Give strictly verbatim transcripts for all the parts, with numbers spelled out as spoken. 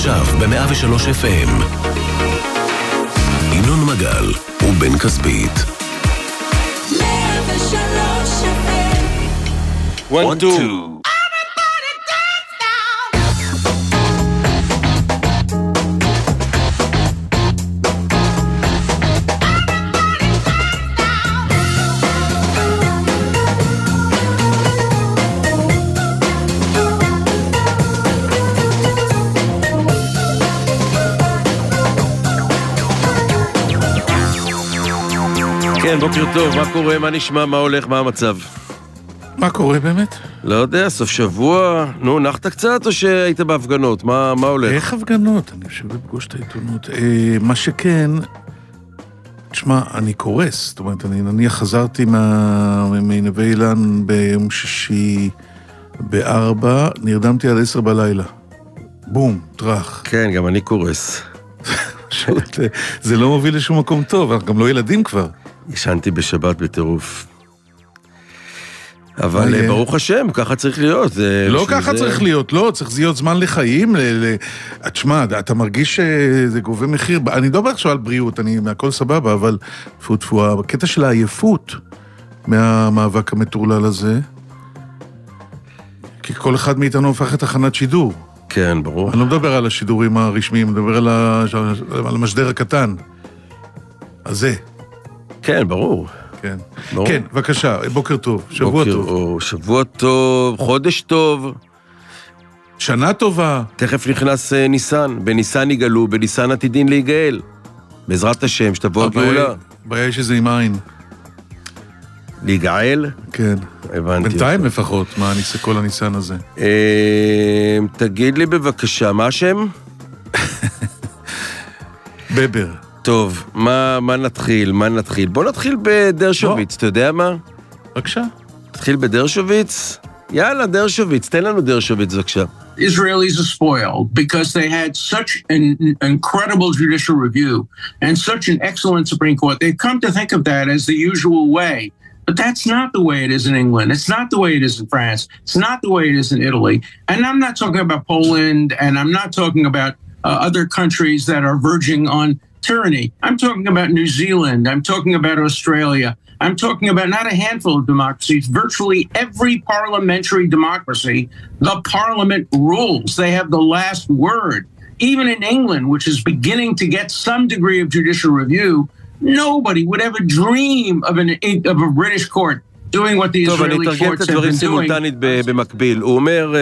עכשיו ב-מאה ושלוש אף אם. ינון מגל ובן כספית. מאה ושלוש אף אם. one two. כן, בוקר טוב, מה קורה, מה נשמע, מה הולך, מה המצב? מה קורה באמת? לא יודע, סוף שבוע, נו, נחת קצת או שהיית בהפגנות? מה, מה הולך? איך הפגנות? אני חושב לפגוש את העיתונות. אה, מה שכן, תשמע, אני קורס, זאת אומרת, אני נניח חזרתי מה... מנווה אילן ביום שישי בארבע, נרדמתי עד עשר בלילה. בום, טרח. כן, גם אני קורס. זה לא מוביל לשום מקום טוב, אנחנו גם לא ילדים כבר. ישנתי בשבת בטירוף. אבל ברוך השם, ככה צריך להיות. לא ככה צריך להיות, לא, צריך להיות זמן לחיים. תשמע, אתה מרגיש שזה גובה מחיר, אני לא אומר עכשיו על בריאות, אני מהכל סבבה, אבל תפו תפו, הקטע של העייפות מהמאבק המטורלל הזה, כי כל אחד מאיתנו הופך את תחנת שידור. כן, ברור. אני לא מדבר על השידורים הרשמיים, אני מדבר על, ה... על המשדר הקטן. אז זה. כן, ברור. כן. ברור. כן, בבקשה, בוקר טוב, שבוע בוקר, טוב. או, שבוע טוב, חודש טוב. שנה טובה. תכף נכנס uh, ניסן, בניסן יגאלו, בניסן עתידין להיגאל. בעזרת השם, שתבוא הגאולה. הבעיה יש איזה עם עין. להיגאל? כן. הבנתי. בינתיים לפחות, מה אני אעשה כל הניסן הזה? אה, תגיד לי בבקשה, מה השם? בבר. טוב, מה, מה נתחיל? מה נתחיל? בוא נתחיל בדרשוביץ, אתה יודע מה? בבקשה. נתחיל בדרשוביץ? יאללה, דרשוביץ, תן לנו דרשוביץ, בבקשה. Israelis are spoiled because they had such an incredible judicial review and such an excellent Supreme Court. They've come to think of that as the usual way. But that's not the way it is in England. It's not the way it is in France. It's not the way it is in Italy. And I'm not talking about Poland, and I'm not talking about uh, other countries that are verging on tyranny. I'm talking about New Zealand. I'm talking about Australia. I'm talking about not a handful of democracies. Virtually every parliamentary democracy, the parliament rules. They have the last word. Even in England, which is beginning to get some degree of judicial review, nobody would ever dream of, an, of a British court doing what the Israeli courts have been doing. במקביל. הוא אומר,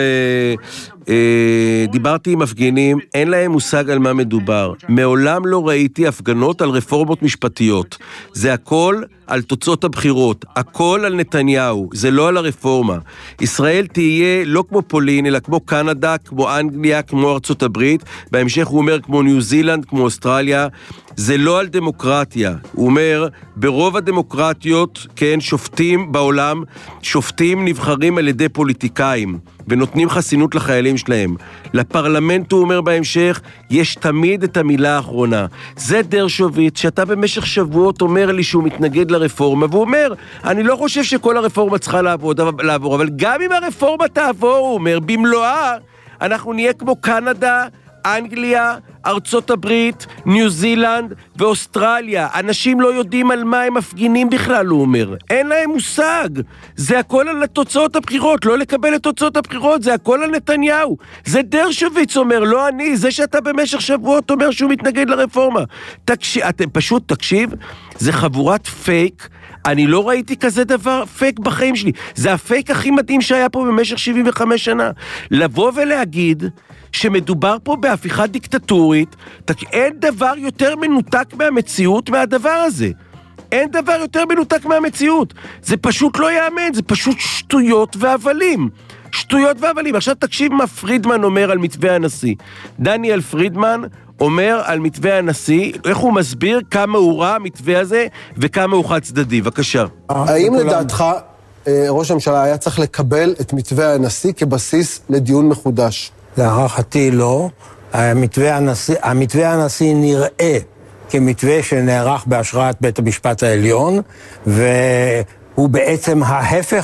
דיברתי עם מפגינים, אין להם מושג על מה מדובר. מעולם לא ראיתי הפגנות על רפורמות משפטיות. זה הכל על תוצאות הבחירות. הכל על נתניהו. זה לא על הרפורמה. ישראל תהיה לא כמו פולין, אלא כמו קנדה, כמו אנגליה, כמו ארצות הברית. בהמשך הוא אומר כמו ניו זילנד, כמו אוסטרליה. זה לא על דמוקרטיה. הוא אומר, ברוב הדמוקרטיות, כן, שופטים בעולם, שופטים נבחרים על ידי פוליטיקאים, ונותנים חסינות לחיילים שלהם. לפרלמנט, הוא אומר בהמשך, יש תמיד את המילה האחרונה. זה דרשוביץ, שאתה במשך שבועות אומר לי שהוא מתנגד לרפורמה, והוא אומר, אני לא חושב שכל הרפורמה צריכה לעבוד, לעבור, אבל גם אם הרפורמה תעבור, הוא אומר, במלואה, אנחנו נהיה כמו קנדה, אנגליה, ארצות הברית, ניו זילנד ואוסטרליה. אנשים לא יודעים על מה הם מפגינים בכלל, הוא אומר. אין להם מושג. זה הכל על תוצאות הבחירות, לא לקבל את תוצאות הבחירות, זה הכל על נתניהו. זה דרשוביץ אומר, לא אני, זה שאתה במשך שבועות אומר שהוא מתנגד לרפורמה. תקשיב, אתם פשוט תקשיב, זה חבורת פייק, אני לא ראיתי כזה דבר פייק בחיים שלי. זה הפייק הכי מדהים שהיה פה במשך שבעים וחמש שנה. לבוא ולהגיד שמדובר פה בהפיכה דיקטטורית, אין דבר יותר מנותק מהמציאות מהדבר הזה. אין דבר יותר מנותק מהמציאות. זה פשוט לא יאמן, זה פשוט שטויות והבלים. שטויות והבלים. עכשיו תקשיב מה פרידמן אומר על מתווה הנשיא. דניאל פרידמן אומר על מתווה הנשיא, איך הוא מסביר כמה הוא רע המתווה הזה וכמה הוא חד צדדי. בבקשה. האם לדעתך ראש הממשלה היה צריך לקבל את מתווה הנשיא כבסיס לדיון מחודש? להערכתי לא. המתווה הנשיא, המתווה הנשיא נראה כמתווה שנערך בהשראת בית המשפט העליון, והוא בעצם ההפך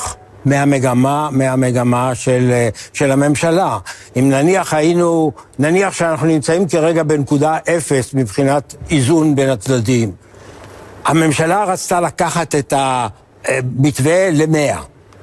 מהמגמה, מהמגמה של, של הממשלה. אם נניח היינו, נניח שאנחנו נמצאים כרגע בנקודה אפס מבחינת איזון בין הצדדים. הממשלה רצתה לקחת את המתווה למאה.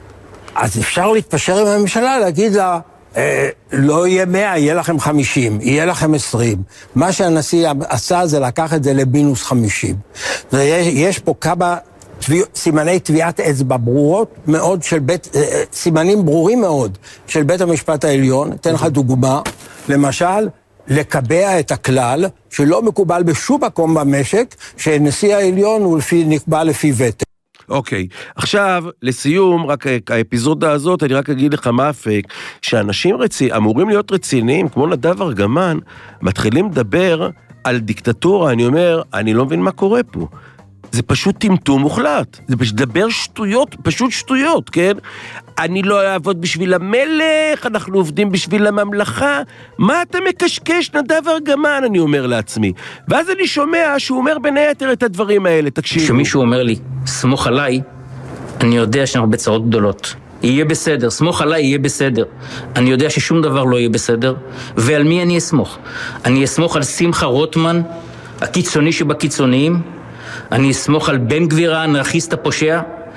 אז אפשר להתפשר עם הממשלה, להגיד לה, אה, לא יהיה מאה, יהיה לכם חמישים, יהיה לכם עשרים. מה שהנשיא עשה זה לקח את זה לבינוס חמישים. ויש, יש פה כמה תביע, סימני תביעת אצבע ברורות מאוד של בית, אה, סימנים ברורים מאוד של בית המשפט העליון. אתן לך דוגמה, למשל, לקבע את הכלל שלא מקובל בשום מקום במשק, שנשיא העליון הוא לפי, נקבע לפי ותק. אוקיי, עכשיו, לסיום, רק האפיזודה הזאת, אני רק אגיד לך מה הפק, שאנשים רצי, אמורים להיות רציניים, כמו נדב ארגמן, מתחילים לדבר על דיקטטורה, אני אומר, אני לא מבין מה קורה פה. זה פשוט טמטום מוחלט, זה פשוט דבר שטויות, פשוט שטויות, כן? אני לא אעבוד בשביל המלך, אנחנו עובדים בשביל הממלכה, מה אתה מקשקש נדב ארגמן, אני אומר לעצמי. ואז אני שומע שהוא אומר בין היתר את הדברים האלה, תקשיבו. כשמישהו אומר לי, סמוך עליי, אני יודע שאנחנו בצרות גדולות. יהיה בסדר, סמוך עליי, יהיה בסדר. אני יודע ששום דבר לא יהיה בסדר, ועל מי אני אסמוך? אני אסמוך על שמחה רוטמן, הקיצוני שבקיצוניים, אני אסמוך על בן גביר האנרכיסט הפושע,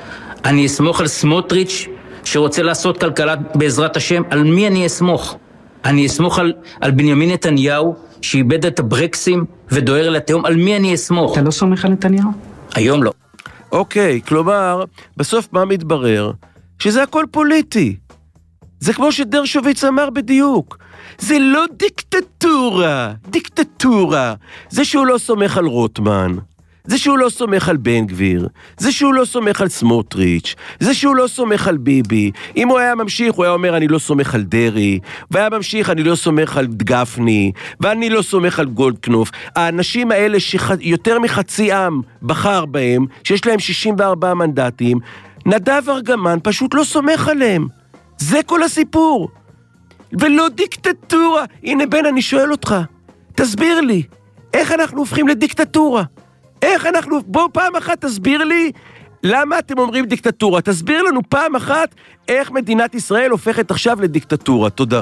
אני אסמוך על סמוטריץ' שרוצה לעשות כלכלה בעזרת השם, על מי אני אסמוך? אני אסמוך על, על בנימין נתניהו שאיבד את הברקסים ודוהר לתהום, על מי אני אסמוך? אתה לא סומך על נתניהו? היום לא. אוקיי, כלומר, בסוף מה מתברר? שזה הכל פוליטי. זה כמו שדרשוביץ אמר בדיוק. זה לא דיקטטורה, דיקטטורה. זה שהוא לא סומך על רוטמן. זה שהוא לא סומך על בן גביר, זה שהוא לא סומך על סמוטריץ', זה שהוא לא סומך על ביבי. אם הוא היה ממשיך, הוא היה אומר, אני לא סומך על דרי, והיה ממשיך, אני לא סומך על גפני, ואני לא סומך על גולדקנופ. האנשים האלה שיותר מחצי עם בחר בהם, שיש להם שישים וארבעה מנדטים, נדב ארגמן פשוט לא סומך עליהם. זה כל הסיפור. ולא דיקטטורה. הנה בן, אני שואל אותך, תסביר לי, איך אנחנו הופכים לדיקטטורה? איך אנחנו, בוא פעם אחת תסביר לי למה אתם אומרים דיקטטורה, תסביר לנו פעם אחת איך מדינת ישראל הופכת עכשיו לדיקטטורה. תודה.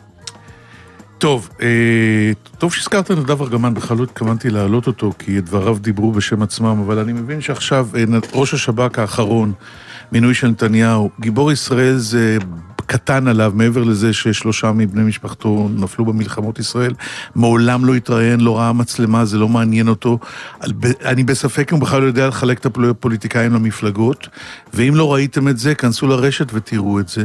טוב, אה, טוב שהזכרת נדב ארגמן, בכלל לא התכוונתי להעלות אותו כי דבריו דיברו בשם עצמם, אבל אני מבין שעכשיו אה, ראש השב"כ האחרון, מינוי של נתניהו, גיבור ישראל זה קטן עליו, מעבר לזה ששלושה מבני משפחתו נפלו במלחמות ישראל, מעולם לא התראיין, לא ראה מצלמה, זה לא מעניין אותו. אני בספק אם הוא בכלל לא יודע לחלק את הפוליטיקאים למפלגות, ואם לא ראיתם את זה, כנסו לרשת ותראו את זה.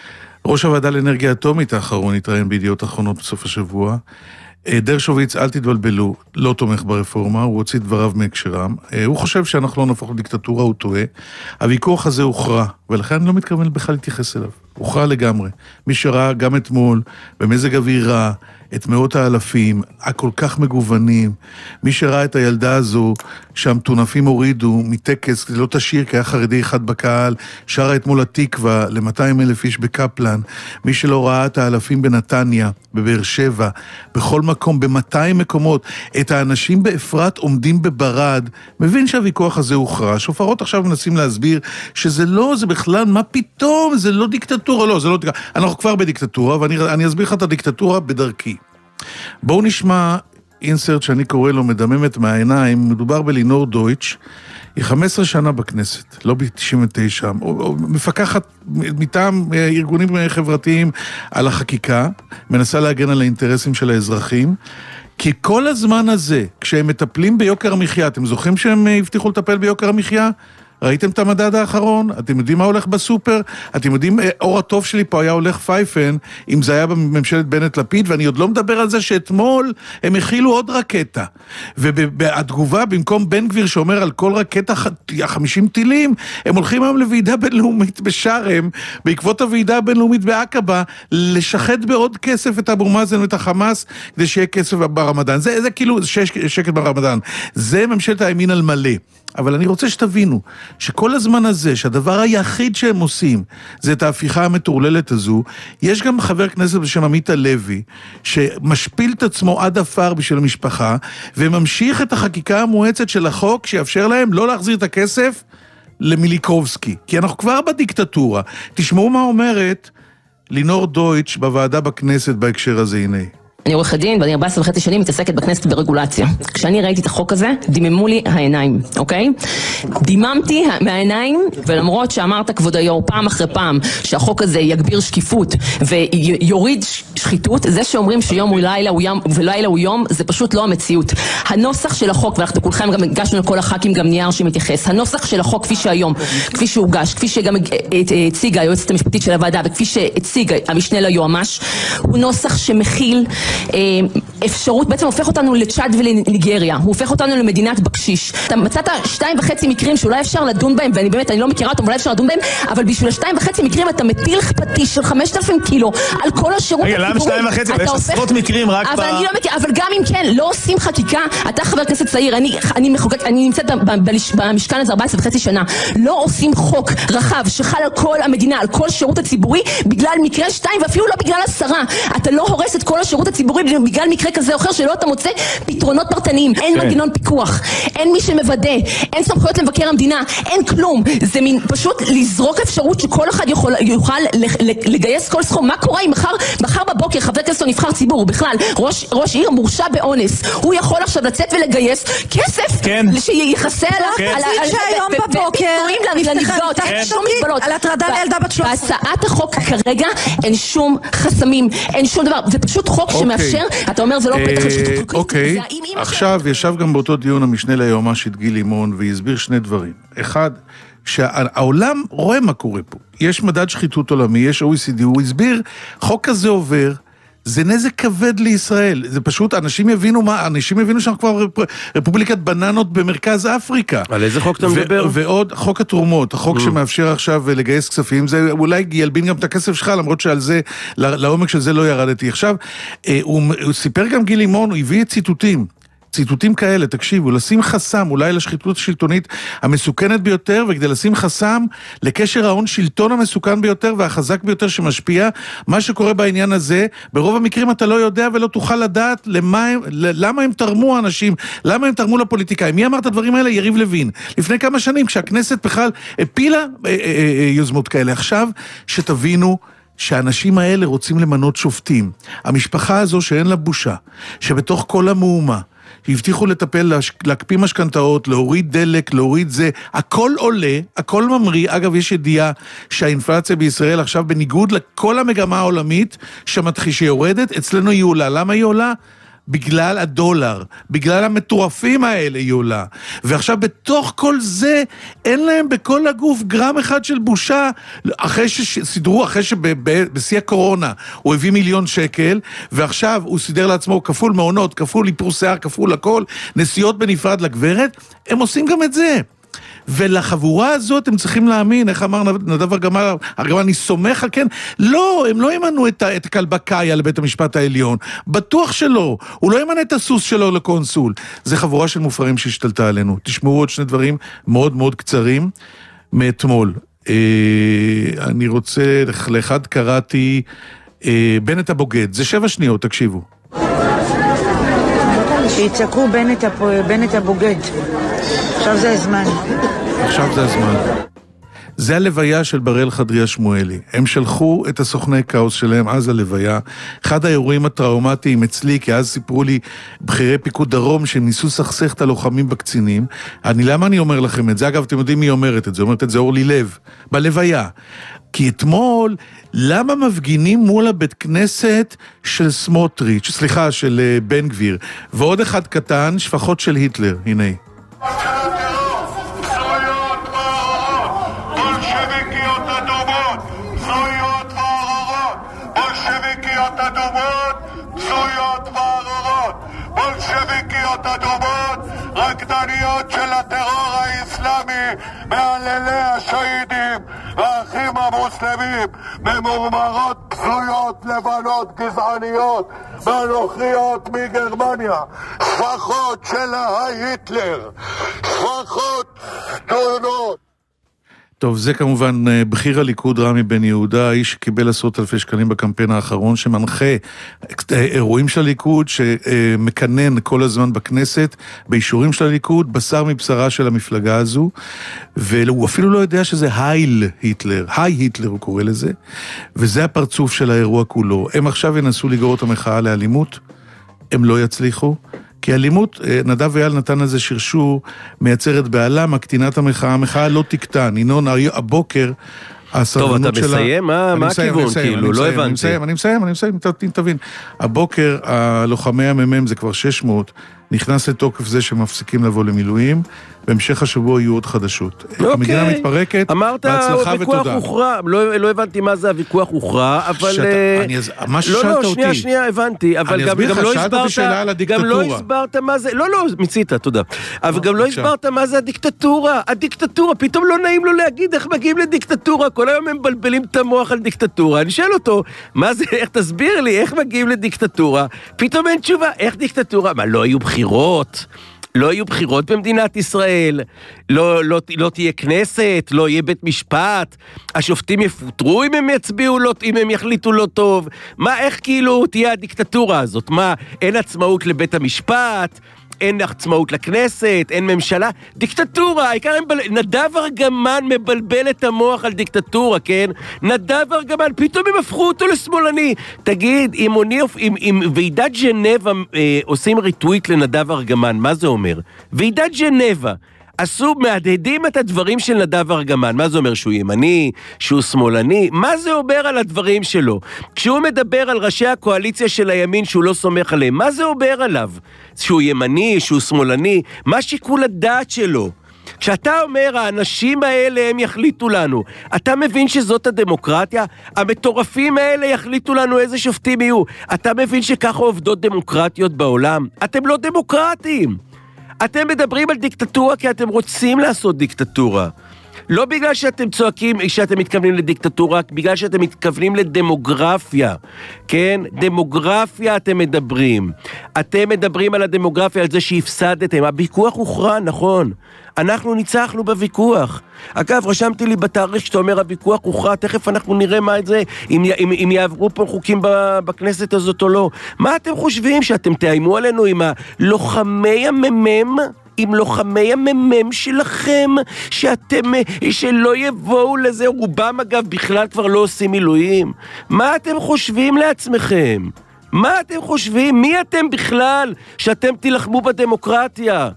ראש הוועדה לאנרגיה אטומית האחרון התראיין בידיעות אחרונות בסוף השבוע. דרשוביץ, אל תתבלבלו, לא תומך ברפורמה, הוא הוציא דבריו מהקשרם. הוא חושב שאנחנו לא נהפוך לדיקטטורה, הוא טועה. הוויכוח הזה הוכרע, ולכן אני לא מתכוון בכלל להתייחס אליו. הוכרע לגמרי. מי שראה גם אתמול, במזג אוויר רע, את מאות האלפים, הכל כך מגוונים, מי שראה את הילדה הזו, שהמטונפים הורידו מטקס, לא תשאיר, כי היה חרדי אחד בקהל, שרה אתמול התקווה ל-מאתיים אלף איש בקפלן, מי שלא ראה את האלפים בנתניה, בבאר שבע, בכל מקום, ב-מאתיים מקומות, את האנשים באפרת עומדים בברד, מבין שהוויכוח הזה הוכרע, שופרות עכשיו מנסים להסביר שזה לא, זה בכלל, מה פתאום, זה לא דיקטטורה, לא, זה לא דיקטטורה, אנחנו כבר בדיקטטורה, ואני אני אסביר לך את הדיקטטורה בדרכי. בואו נשמע אינסרט שאני קורא לו מדממת מהעיניים, מדובר בלינור דויטש, היא חמש עשרה שנה בכנסת, לא ב-תשעים ותשע, מפקחת מטעם ארגונים חברתיים על החקיקה, מנסה להגן על האינטרסים של האזרחים, כי כל הזמן הזה, כשהם מטפלים ביוקר המחיה, אתם זוכרים שהם הבטיחו לטפל ביוקר המחיה? ראיתם את המדד האחרון? אתם יודעים מה הולך בסופר? אתם יודעים, אור הטוב שלי פה היה הולך פייפן, אם זה היה בממשלת בנט לפיד, ואני עוד לא מדבר על זה שאתמול הם הכילו עוד רקטה. והתגובה, במקום בן גביר שאומר על כל רקטה חמישים טילים, הם הולכים היום לוועידה בינלאומית בשרם, בעקבות הוועידה הבינלאומית בעקבה, לשחד בעוד כסף את אבו מאזן ואת החמאס, כדי שיהיה כסף ברמדאן. זה, זה כאילו שקט ברמדאן. זה ממשלת הימין על מלא. אבל אני רוצה שתבינו, שכל הזמן הזה, שהדבר היחיד שהם עושים, זה את ההפיכה המטורללת הזו, יש גם חבר כנסת בשם עמית הלוי, שמשפיל את עצמו עד אפר בשביל המשפחה, וממשיך את החקיקה המואצת של החוק, שיאפשר להם לא להחזיר את הכסף, למיליקובסקי, כי אנחנו כבר בדיקטטורה. תשמעו מה אומרת לינור דויטש בוועדה בכנסת בהקשר הזה, הנה. אני עורכת דין, ואני ארבע עשרה וחצי שנים מתעסקת בכנסת ברגולציה. כשאני ראיתי את החוק הזה, דיממו לי העיניים, אוקיי? דיממתי מהעיניים, ולמרות שאמרת כבוד היו"ר פעם אחרי פעם, שהחוק הזה יגביר שקיפות ויוריד שחיתות, זה שאומרים שיום הוא לילה הוא יום, ולילה הוא יום, זה פשוט לא המציאות. הנוסח של החוק, ואנחנו כולכם גם הגשנו לכל הח"כים גם נייר שמתייחס, הנוסח של החוק כפי שהיום, כפי שהוגש, כפי שגם הציגה היועצת המשפטית של הוועדה, וכפי שהציגה המשנה ליועמ"ש, הוא נוסח שמכיל אפשרות, בעצם הופך אותנו לצ'אד ולניגריה, הוא הופך אותנו למדינת בקשיש. אתה מצאת שתיים וחצי מקרים שאולי אפשר לדון בהם, ואני באמת, אני לא מכירה אותם, אולי אפשר לדון בהם, אבל בשביל השתיים וחצי מקרים אתה מטיל פטיש של חמשת אלפים קילו על כל השירות הציבורי. רגע, למה שתיים וחצי? יש עשרות מקרים רק אבל אני לא מכירה, אבל גם אם כן, לא עושים חקיקה, אתה חבר כנסת צעיר, אני, אני מחוקק, אני נמצאת במשכן הזה ארבע עשרה וחצי שנה, לא עושים חוק רחב שחל על כל המדינה, על כל שירות הציבורי, בגלל מקרה שתיים, ואפילו לא בגלל עשרה. אתה לא הורס את כל השירות הציבורי בגלל מקרה כזה או אחר שלא אתה מוצא פתרונות פרטניים, אין מנגנון פיקוח, אין מי שמוודא, אין סמכויות למבקר המדינה, אין כלום, זה מין פשוט לזרוק אפשרות שכל אחד יכול, יוכל לגייס כל סכום. מה קורה אם מחר, מחר בבוקר חבר כנסת או נבחר ציבור, בכלל ראש, ראש עיר מורשע באונס, הוא יכול עכשיו לצאת ולגייס כסף כן. שיחסה על כן. על שהיום בבוקר לנפגעות, אין שום מגבלות על הטרדה לילדה בת שלוש עשרה. בהצעת החוק כרגע אין שום חסמים, אין שום דבר, זה פשוט חוק שמאפשר, אתה אומר זה לא פתח לשחיתות. אוקיי, עכשיו ישב גם באותו דיון המשנה ליועמ"שית גיל לימון והסביר שני דברים. אחד, שהעולם רואה מה קורה פה. יש מדד שחיתות עולמי, יש או אי סי די, הוא הסביר, חוק כזה עובר, זה נזק כבד לישראל, זה פשוט, אנשים יבינו מה, אנשים יבינו שאנחנו כבר רפובליקת בננות במרכז אפריקה. על איזה חוק אתה מדבר? ועוד חוק התרומות, החוק שמאפשר עכשיו לגייס כספים, זה אולי ילבין גם את הכסף שלך, למרות שעל זה, לעומק של זה לא ירדתי. עכשיו, הוא סיפר גם גיל לימון, הוא הביא ציטוטים, ציטוטים כאלה, תקשיבו, לשים חסם, אולי לשחיתות השלטונית המסוכנת ביותר, וכדי לשים חסם לקשר ההון שלטון המסוכן ביותר והחזק ביותר שמשפיע, מה שקורה בעניין הזה, ברוב המקרים אתה לא יודע ולא תוכל לדעת למה הם, למה הם תרמו האנשים, למה הם תרמו לפוליטיקאים. מי אמר את הדברים האלה? יריב לוין. לפני כמה שנים, כשהכנסת בכלל הפילה אה, אה, אה, יוזמות כאלה. עכשיו, שתבינו, שהאנשים האלה רוצים למנות שופטים. המשפחה הזו שאין לה בושה, שבתוך כל המהומה, הבטיחו לטפל, להקפיא משכנתאות, להוריד דלק, להוריד זה, הכל עולה, הכל ממריא. אגב, יש ידיעה שהאינפלציה בישראל עכשיו בניגוד לכל המגמה העולמית שמתחיל שיורדת, אצלנו היא עולה. למה היא עולה? בגלל הדולר, בגלל המטורפים האלה היא עולה. ועכשיו בתוך כל זה, אין להם בכל הגוף גרם אחד של בושה, אחרי שסידרו, אחרי שבשיא הקורונה הוא הביא מיליון שקל, ועכשיו הוא סידר לעצמו כפול מעונות, כפול איפור שיער, כפול הכל, נסיעות בנפרד לגברת, הם עושים גם את זה. ולחבורה הזאת הם צריכים להאמין, איך אמר נדב ארגמן, ארגמן, אני סומך על כן, לא, הם לא ימנו את, את הקלבקאיה לבית המשפט העליון, בטוח שלא, הוא לא ימנה את הסוס שלו לקונסול, זה חבורה של מופרים שהשתלטה עלינו. תשמעו עוד שני דברים מאוד מאוד קצרים מאתמול. אה, אני רוצה, לאחד קראתי, אה, בנט הבוגד, זה שבע שניות, תקשיבו. שיצעקו בנט, בנט הבוגד. עכשיו זה הזמן. עכשיו זה הזמן. זה הלוויה של בראל חדריה שמואלי. הם שלחו את הסוכני כאוס שלהם אז הלוויה. אחד האירועים הטראומטיים אצלי, כי אז סיפרו לי בחירי פיקוד דרום שהם ניסו סכסך את הלוחמים בקצינים. אני, למה אני אומר לכם את זה? אגב, אתם יודעים מי אומרת את זה? אומרת את זה אורלי לב, בלוויה. כי אתמול, למה מפגינים מול הבית כנסת של סמוטריץ', סליחה, של בן גביר, ועוד אחד קטן, שפחות של היטלר, הנה. בולשביקיות אדומות, רקדניות של הטרור האסלאמי, מעללי השהידים והאחים המוסלמים, ממורמרות בזויות לבנות גזעניות מנוכריות מגרמניה, שפחות של ההיטלר, שפחות שטונות. טוב, זה כמובן בחיר הליכוד רמי בן יהודה, האיש שקיבל עשרות אלפי שקלים בקמפיין האחרון, שמנחה אירועים של הליכוד, שמקנן כל הזמן בכנסת, באישורים של הליכוד, בשר מבשרה של המפלגה הזו, והוא אפילו לא יודע שזה הייל היטלר, היי היטלר הוא קורא לזה, וזה הפרצוף של האירוע כולו. הם עכשיו ינסו לגרור את המחאה לאלימות, הם לא יצליחו, כי אלימות, נדב ויאל נתן לזה שרשור, מייצרת בעלה, מקטינת המחאה, המחאה לא תקטן, ינון, הבוקר, טוב, אתה מסיים? מה הכיוון? כאילו, לא הבנתי. אני מסיים, אני מסיים, אני מסיים, תבין. הבוקר, הלוחמי הממם, זה כבר שש מאות, נכנס לתוקף זה שמפסיקים לבוא למילואים, בהמשך השבוע יהיו עוד חדשות. המדינה מתפרקת, בהצלחה ותודה. הוכרע, לא הבנתי מה זה הוויכוח הוכרע, אבל... מה ששאלת אותי... לא, לא, שנייה, שנייה, הבנתי, אבל גם לא הסברת... גם לא הסברת מה זה... לא, לא, מצית, תודה. אבל גם לא הסברת מה זה הדיקטטורה. הדיקטטורה, פתאום לא נעים לו להגיד איך מגיעים לדיקטטורה, כל היום הם מבלבלים את המוח על דיקטטורה. אני שואל אותו, מה זה, איך תסביר לי, איך מגיעים לדיקטטורה? פתאום אין תשובה, איך דיקטטורה? מה, לא יהיו בחירות? לא יהיו בחירות במדינת ישראל, לא, לא, לא תהיה כנסת, לא יהיה בית משפט, השופטים יפוטרו אם הם יצביעו, לא, אם הם יחליטו לא טוב, מה, איך כאילו תהיה הדיקטטורה הזאת? מה, אין עצמאות לבית המשפט, אין עצמאות לכנסת, אין ממשלה, דיקטטורה, העיקר הם בל... נדב ארגמן מבלבל את המוח על דיקטטורה, כן? נדב ארגמן, פתאום הם הפכו אותו לשמאלני. תגיד, אם, אם, אם ועידת ג'נבה אה, עושים ריטוויט לנדב ארגמן, מה זה אומר? ועידת ג'נבה, עשו, מהדהדים את הדברים של נדב ארגמן, מה זה אומר? שהוא ימני, שהוא שמאלני, מה זה אומר על הדברים שלו? כשהוא מדבר על ראשי הקואליציה של הימין שהוא לא סומך עליהם, מה זה אומר עליו? שהוא ימני, שהוא שמאלני, מה שיקול הדעת שלו? כשאתה אומר, האנשים האלה הם יחליטו לנו, אתה מבין שזאת הדמוקרטיה? המטורפים האלה יחליטו לנו איזה שופטים יהיו. אתה מבין שככה עובדות דמוקרטיות בעולם? אתם לא דמוקרטים. אתם מדברים על דיקטטורה כי אתם רוצים לעשות דיקטטורה. לא בגלל שאתם צועקים שאתם מתכוונים לדיקטטורה, בגלל שאתם מתכוונים לדמוגרפיה. כן? דמוגרפיה אתם מדברים. אתם מדברים על הדמוגרפיה, על זה שהפסדתם. הוויכוח הוכרע, נכון. אנחנו ניצחנו בוויכוח. אגב, רשמתי לי בתאריך שאתה אומר הוויכוח הוכרע, תכף אנחנו נראה מה את זה, אם, אם, אם יעברו פה חוקים בכנסת הזאת או לא. מה אתם חושבים? שאתם תאיימו עלינו עם הלוחמי הממם? עם לוחמי הממם שלכם, שאתם, שלא יבואו לזה, רובם אגב בכלל כבר לא עושים מילואים. מה אתם חושבים לעצמכם? מה אתם חושבים? מי אתם בכלל שאתם תלחמו בדמוקרטיה?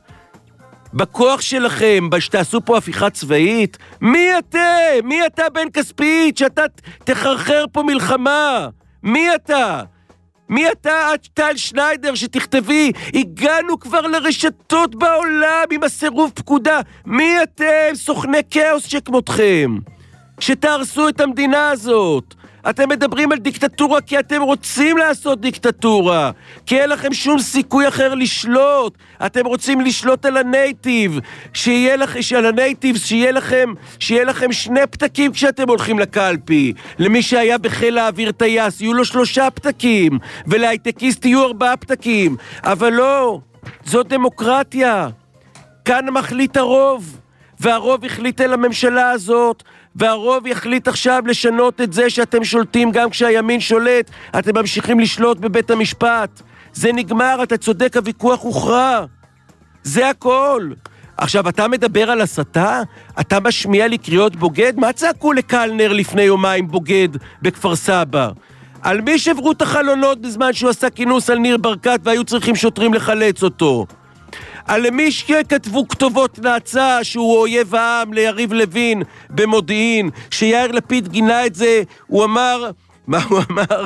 בכוח שלכם, שתעשו פה הפיכה צבאית? מי אתם? מי אתה בן כספית שאתה תחרחר פה מלחמה? מי אתה? מי אתה, טל שניידר, שתכתבי, הגענו כבר לרשתות בעולם עם הסירוב פקודה. מי אתם, סוכני כאוס שכמותכם, שתהרסו את המדינה הזאת? אתם מדברים על דיקטטורה כי אתם רוצים לעשות דיקטטורה, כי אין לכם שום סיכוי אחר לשלוט. אתם רוצים לשלוט על הנייטיב, שיהיה לכם, על הנייטיב, שיהיה לכם, שיהיה לכם שני פתקים כשאתם הולכים לקלפי. למי שהיה בחיל האוויר טייס, יהיו לו שלושה פתקים, ולהייטקיסט יהיו ארבעה פתקים. אבל לא, זאת דמוקרטיה. כאן מחליט הרוב, והרוב החליט על הממשלה הזאת, והרוב יחליט עכשיו לשנות את זה שאתם שולטים גם כשהימין שולט, אתם ממשיכים לשלוט בבית המשפט. זה נגמר, אתה צודק, הוויכוח הוכרע. זה הכל. עכשיו, אתה מדבר על הסתה? אתה משמיע לי קריאות בוגד? מה צעקו לקלנר לפני יומיים בוגד בכפר סבא? על מי שברו את החלונות בזמן שהוא עשה כינוס על ניר ברקת והיו צריכים שוטרים לחלץ אותו? על מי שכתבו כתובות נאצה שהוא אויב העם ליריב לוין במודיעין, שיאיר לפיד גינה את זה, הוא אמר, מה הוא אמר?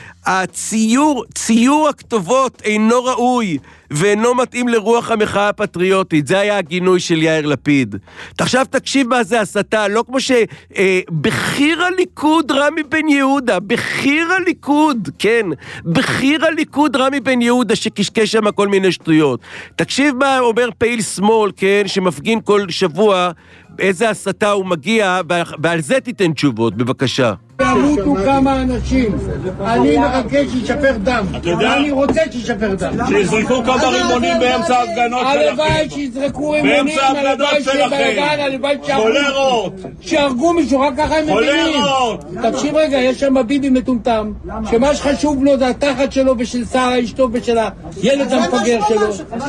הציור, ציור הכתובות אינו ראוי ואינו מתאים לרוח המחאה הפטריוטית. זה היה הגינוי של יאיר לפיד. עכשיו תקשיב מה זה הסתה, לא כמו שבחיר אה, הליכוד רמי בן יהודה, בחיר הליכוד, כן, בחיר הליכוד רמי בן יהודה שקשקש שם כל מיני שטויות. תקשיב מה אומר פעיל שמאל, כן, שמפגין כל שבוע איזה הסתה הוא מגיע, ועל זה תיתן תשובות, בבקשה. ימותו כמה אנשים. אני מחכה שישפר דם. אני רוצה שישפר דם. שיזרקו כמה רימונים באמצע ההפגנות שלכם. הלוואי שיזרקו רימונים, הלוואי שיהיה בלגן, הלוואי שיהרגו מישהו, רק ככה הם מבינים. תקשיב רגע, יש שם ביבי מטומטם, שמה שחשוב לו זה התחת שלו ושל שרה אשתו ושל הילד המפגר שלו.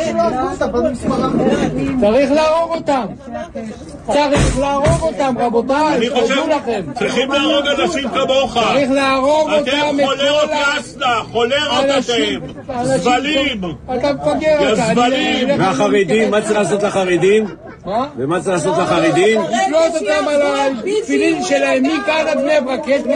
צריך להרוג אותם. צריך להרוג אותם, רבותיי. אני חושב, צריכים להרוג אנשים כמוך. צריך להרוג אותם. אתם חולרות יסנה, חולרות אתם. זבלים. אתה מפגר אותה. זבלים. והחרדים, מה צריך לעשות לחרדים? מה? ומה צריך לעשות לחרדים? לשלוט אותם על התפילין שלהם, מכאן עד בני ברק, יש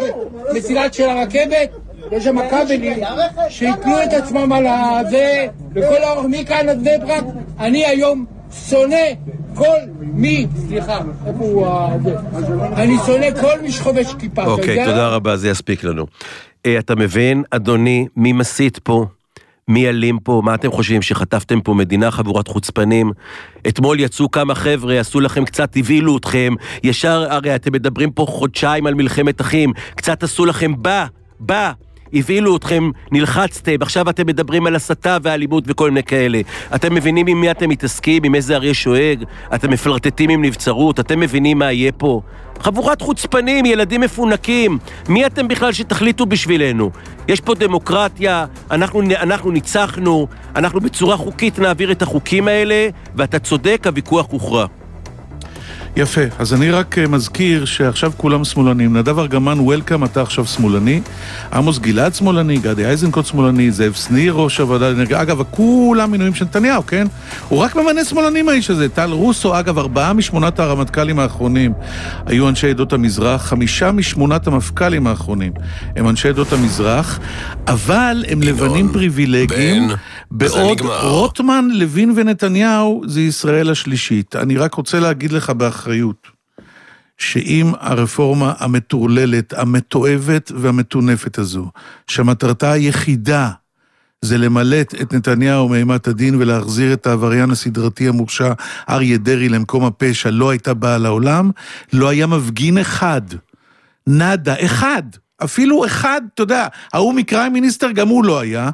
מסילת של הרכבת, יש שם כבלים שיתלו את עצמם על הזה, וכל האורך מכאן עד בני ברק. אני היום שונא כל מי, סליחה, איפה הוא הזה? אני שונא כל מי שחובש כיפה. אוקיי, תודה רבה, זה יספיק לנו. אתה מבין, אדוני, מי מסית פה? מי אלים פה? מה אתם חושבים? שחטפתם פה מדינה חבורת חוצפנים? אתמול יצאו כמה חבר'ה, עשו לכם קצת, הבילו אתכם, ישר, הרי אתם מדברים פה חודשיים על מלחמת אחים, קצת עשו לכם בא, בא, הבילו אתכם, נלחצתם, עכשיו אתם מדברים על הסתה ואלימות וכל מיני כאלה. אתם מבינים עם מי אתם מתעסקים, עם איזה אריה שואג? אתם מפלרטטים עם נבצרות? אתם מבינים מה יהיה פה? חבורת חוצפנים, ילדים מפונקים. מי אתם בכלל שתחליטו בשבילנו? יש פה דמוקרטיה, אנחנו, אנחנו ניצחנו, אנחנו בצורה חוקית נעביר את החוקים האלה, ואתה צודק, הוויכוח הוכרע. יפה, אז אני רק מזכיר שעכשיו כולם שמאלנים. נדב ארגמן, וולקאם, אתה עכשיו שמאלני. עמוס גלעד שמאלני, גדי איזנקוט שמאלני, זאב שניר, ראש הוועדה לאנרגיה. אגב, כולם מינויים של נתניהו, כן? הוא רק ממנה שמאלנים האיש הזה. טל רוסו, אגב, ארבעה משמונת הרמטכ"לים האחרונים היו אנשי עדות המזרח, חמישה משמונת המפכ"לים האחרונים הם אנשי עדות המזרח, אבל הם לבנים פריבילגיים, בעוד רוטמן, לוין ונתניהו זה ישראל השלישית. אני רק רוצה להגיד לך באחריות, שאם הרפורמה המטורללת, המתועבת והמטונפת הזו, שמטרתה היחידה זה למלט את נתניהו מאימת הדין ולהחזיר את העבריין הסדרתי המורשע אריה דרעי למקום הפשע, לא הייתה באה לעולם, לא היה מפגין אחד, נדה, אחד, אפילו אחד, אתה יודע, ההוא מקראי מיניסטר גם הוא לא היה,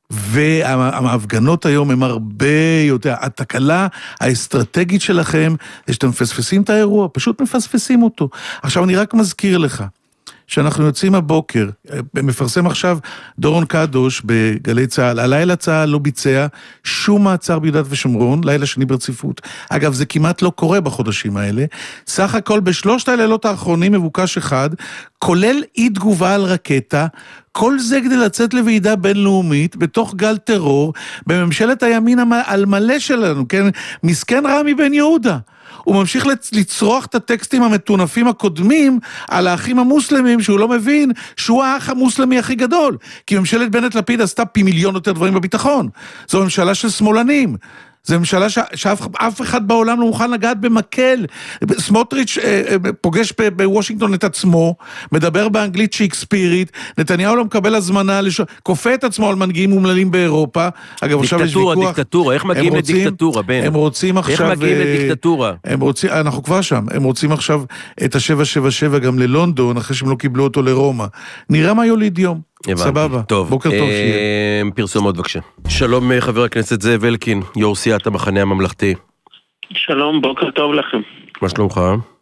וההפגנות היום הם הרבה יותר, התקלה האסטרטגית שלכם, זה שאתם מפספסים את האירוע, פשוט מפספסים אותו. עכשיו אני רק מזכיר לך, שאנחנו יוצאים הבוקר, מפרסם עכשיו דורון קדוש בגלי צהל, הלילה צהל לא ביצע שום מעצר ביהודה ושומרון, לילה שני ברציפות. אגב, זה כמעט לא קורה בחודשים האלה. סך הכל בשלושת הלילות האחרונים מבוקש אחד, כולל אי תגובה על רקטה, כל זה כדי לצאת לוועידה בינלאומית, בתוך גל טרור, בממשלת הימין על מלא שלנו, כן? מסכן רמי בן יהודה. הוא ממשיך לצרוח את הטקסטים המטונפים הקודמים על האחים המוסלמים, שהוא לא מבין שהוא האח המוסלמי הכי גדול. כי ממשלת בנט לפיד עשתה פי מיליון יותר דברים בביטחון. זו ממשלה של שמאלנים. זו ממשלה ש... שאף אף אחד בעולם לא מוכן לגעת במקל. סמוטריץ' אה, אה, פוגש ב... בוושינגטון את עצמו, מדבר באנגלית שייקספירית, נתניהו לא מקבל הזמנה, לש... כופה את עצמו על מנהיגים מומללים באירופה. אגב, עכשיו יש ויכוח. דיקטטורה, דיקטטורה, איך מגיעים רוצים, לדיקטטורה, בן? הם רוצים עכשיו... איך מגיעים לדיקטטורה? הם רוצים, אנחנו כבר שם, הם רוצים עכשיו את ה-שבע שבע שבע גם ללונדון, אחרי שהם לא קיבלו אותו לרומא. נראה מה יוליד יום. סבבה, טוב, בוקר טוב שיהיה. פרסומות בבקשה. שלום חבר הכנסת זאב אלקין, יו"ר סיעת המחנה הממלכתי. שלום, בוקר טוב לכם. מה שלומך?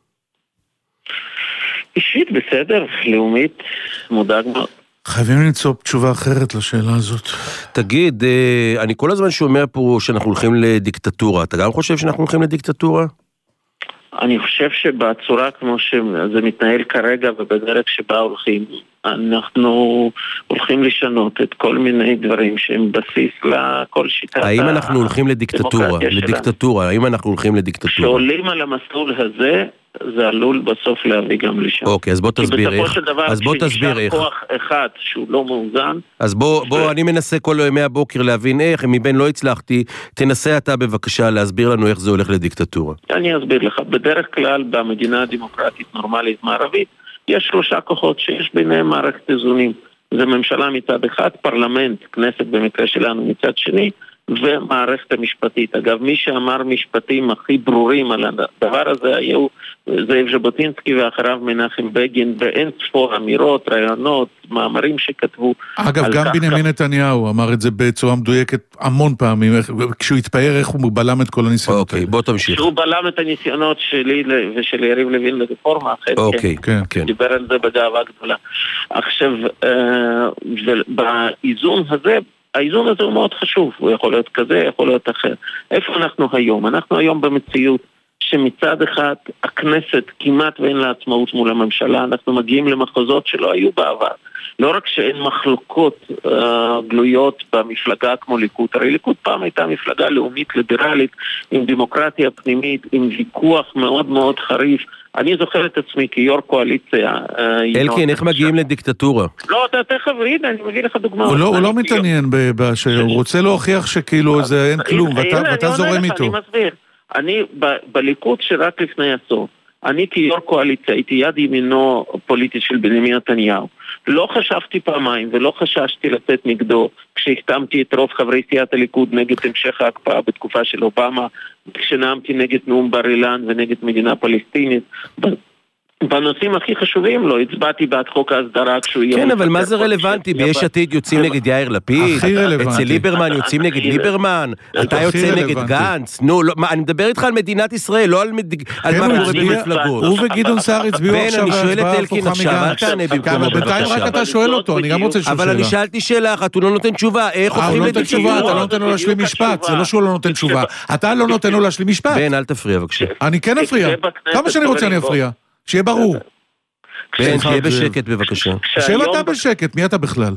אישית בסדר, לאומית, מודאג מאוד. חייבים למצוא תשובה אחרת לשאלה הזאת. תגיד, אני כל הזמן שומע פה שאנחנו הולכים לדיקטטורה, אתה גם חושב שאנחנו הולכים לדיקטטורה? אני חושב שבצורה כמו שזה מתנהל כרגע ובדרך שבה הולכים, אנחנו הולכים לשנות את כל מיני דברים שהם בסיס לכל שיטת הדמוקרטיה שלנו. האם אנחנו הולכים לדיקטטורה? לדיקטטורה, האם אנחנו הולכים לדיקטטורה? כשעולים על המסלול הזה, זה עלול בסוף להביא גם לשם. אוקיי, אז בוא תסביר איך. כי בסופו של דבר, כשישר כוח אחד שהוא לא מאוזן... אז בוא, בוא, אני מנסה כל ימי הבוקר להבין איך, מבין לא הצלחתי, תנסה אתה בבקשה להסביר לנו איך זה הולך לדיקטטורה. אני אסביר לך. בדרך כלל, במדינה הדמוקרטית נורמלית מערבית, יש שלושה כוחות שיש ביניהם מערכת איזונים. זה ממשלה מצד אחד, פרלמנט, כנסת במקרה שלנו מצד שני, ומערכת המשפטית. אגב, מי שאמר משפטים הכי ברורים על הדבר הזה היו זאב ז'בוטינסקי ואחריו מנחם בגין, באין ספור אמירות, רעיונות, מאמרים שכתבו. אגב, גם בנימין נתניהו אמר את זה בצורה מדויקת המון פעמים, כשהוא התפאר איך הוא בלם את כל הניסיונות. אוקיי, בוא תמשיך. כשהוא בלם את הניסיונות שלי ושל יריב לוין לרפורמה, אוקיי, כן, כן. דיבר על זה בגאווה גדולה. עכשיו, באיזון הזה, האיזון הזה הוא מאוד חשוב, הוא יכול להיות כזה, יכול להיות אחר. איפה אנחנו היום? אנחנו היום במציאות שמצד אחד הכנסת כמעט ואין לה עצמאות מול הממשלה, אנחנו מגיעים למחוזות שלא היו בעבר. לא רק שאין מחלוקות uh, גלויות במפלגה כמו ליכוד, הרי ליכוד פעם הייתה מפלגה לאומית ליברלית עם דמוקרטיה פנימית, עם ויכוח מאוד מאוד חריף. אני זוכר את עצמי כיו"ר קואליציה. אלקין, איך מגיעים לדיקטטורה? לא, אתה תכף, הנה, אני מביא לך דוגמה. הוא לא מתעניין, הוא רוצה להוכיח שכאילו זה אין כלום, ואתה זורם איתו. אני מסביר. אני בליכוד שרק לפני עשור, אני כיו"ר קואליציה הייתי יד ימינו פוליטית של בנימין נתניהו. לא חשבתי פעמיים ולא חששתי לצאת נגדו כשהחתמתי את רוב חברי סיעת הליכוד נגד המשך ההקפאה בתקופה של אובמה, כשנאמתי נגד נאום בר אילן ונגד מדינה פלסטינית. בנושאים הכי חשובים לא, הצבעתי בעד חוק ההסדרה כשהוא יהיה... כן, אבל מה זה רלוונטי? ביש עתיד יוצאים נגד יאיר לפיד, אצל ליברמן יוצאים נגד ליברמן, אתה יוצא נגד גנץ, נו, אני מדבר איתך על מדינת ישראל, לא על מה קורה במפלגות. הוא וגדעון סער הצביעו עכשיו... בן, אני שואל את אלקין עכשיו, אל תענה במקומו בינתיים רק אתה שואל אותו, אני גם רוצה לשאול שאלה. אבל אני שאלתי שאלה אחת, הוא לא נותן תשובה, איך הופכים לדיקטטורה? אתה לא נותן לו להשלים משפט, זה לא שהוא לא נותן תשובה. אתה לא נותן לו להשלים משפט. בן, אל תפריע בבקשה. אני כן אפריע. כמה שאני רוצה אני אפריע. שיהיה ברור. בן, תהיה בשקט בבקשה. שאלה אתה בשקט, מי אתה בכלל?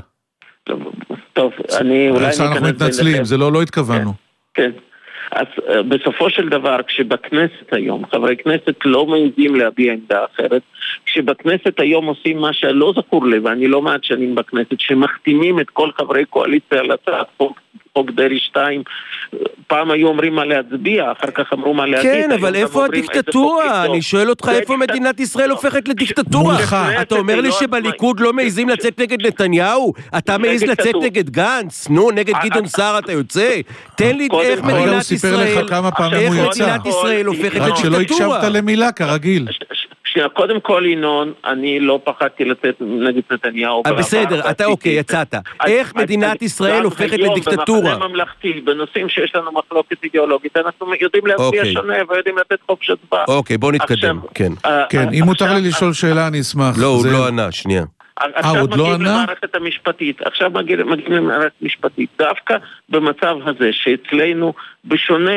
טוב, אני אולי... אנחנו מתנצלים, זה לא התכוונו. כן. אז בסופו של דבר, כשבכנסת היום, חברי כנסת לא מעיזים להביע עמדה אחרת, כשבכנסת היום עושים מה שלא זכור לי, ואני לא מעט שנים בכנסת, שמחתימים את כל חברי קואליציה על הצעת חוק, חוק דרעי שתיים, פעם היו אומרים מה להצביע, אחר כך אמרו מה להגיד. כן, אבל איפה הדיקטטורה? אני שואל אותך איפה מדינת ישראל הופכת לדיקטטורה. אתה אומר לי שבליכוד לא מעיזים לצאת נגד נתניהו? אתה מעיז לצאת נגד גנץ? נו, נגד גדעון סער אתה יוצא? תן לי איך מדינת ישראל, איך מדינת ישראל הופכת לדיקטטורה. רק שלא הקשבת למילה, כרגיל. קודם כל, ינון, אני לא פחדתי לצאת נגד נתניהו. בסדר, אתה אוקיי, יצאת. איך מדינת ישראל הופכת לדיקטטורה? במחנה ממלכתי, בנושאים שיש לנו מחלוקת אידיאולוגית, אנחנו יודעים להצביע שונה ויודעים לתת חופש הצבעה. אוקיי, בוא נתקדם, כן. כן, אם מותר לי לשאול שאלה, אני אשמח. לא, הוא לא ענה, שנייה. עכשיו מגיעים למערכת המשפטית, עכשיו מגיעים למערכת משפטית, דווקא במצב הזה שאצלנו, בשונה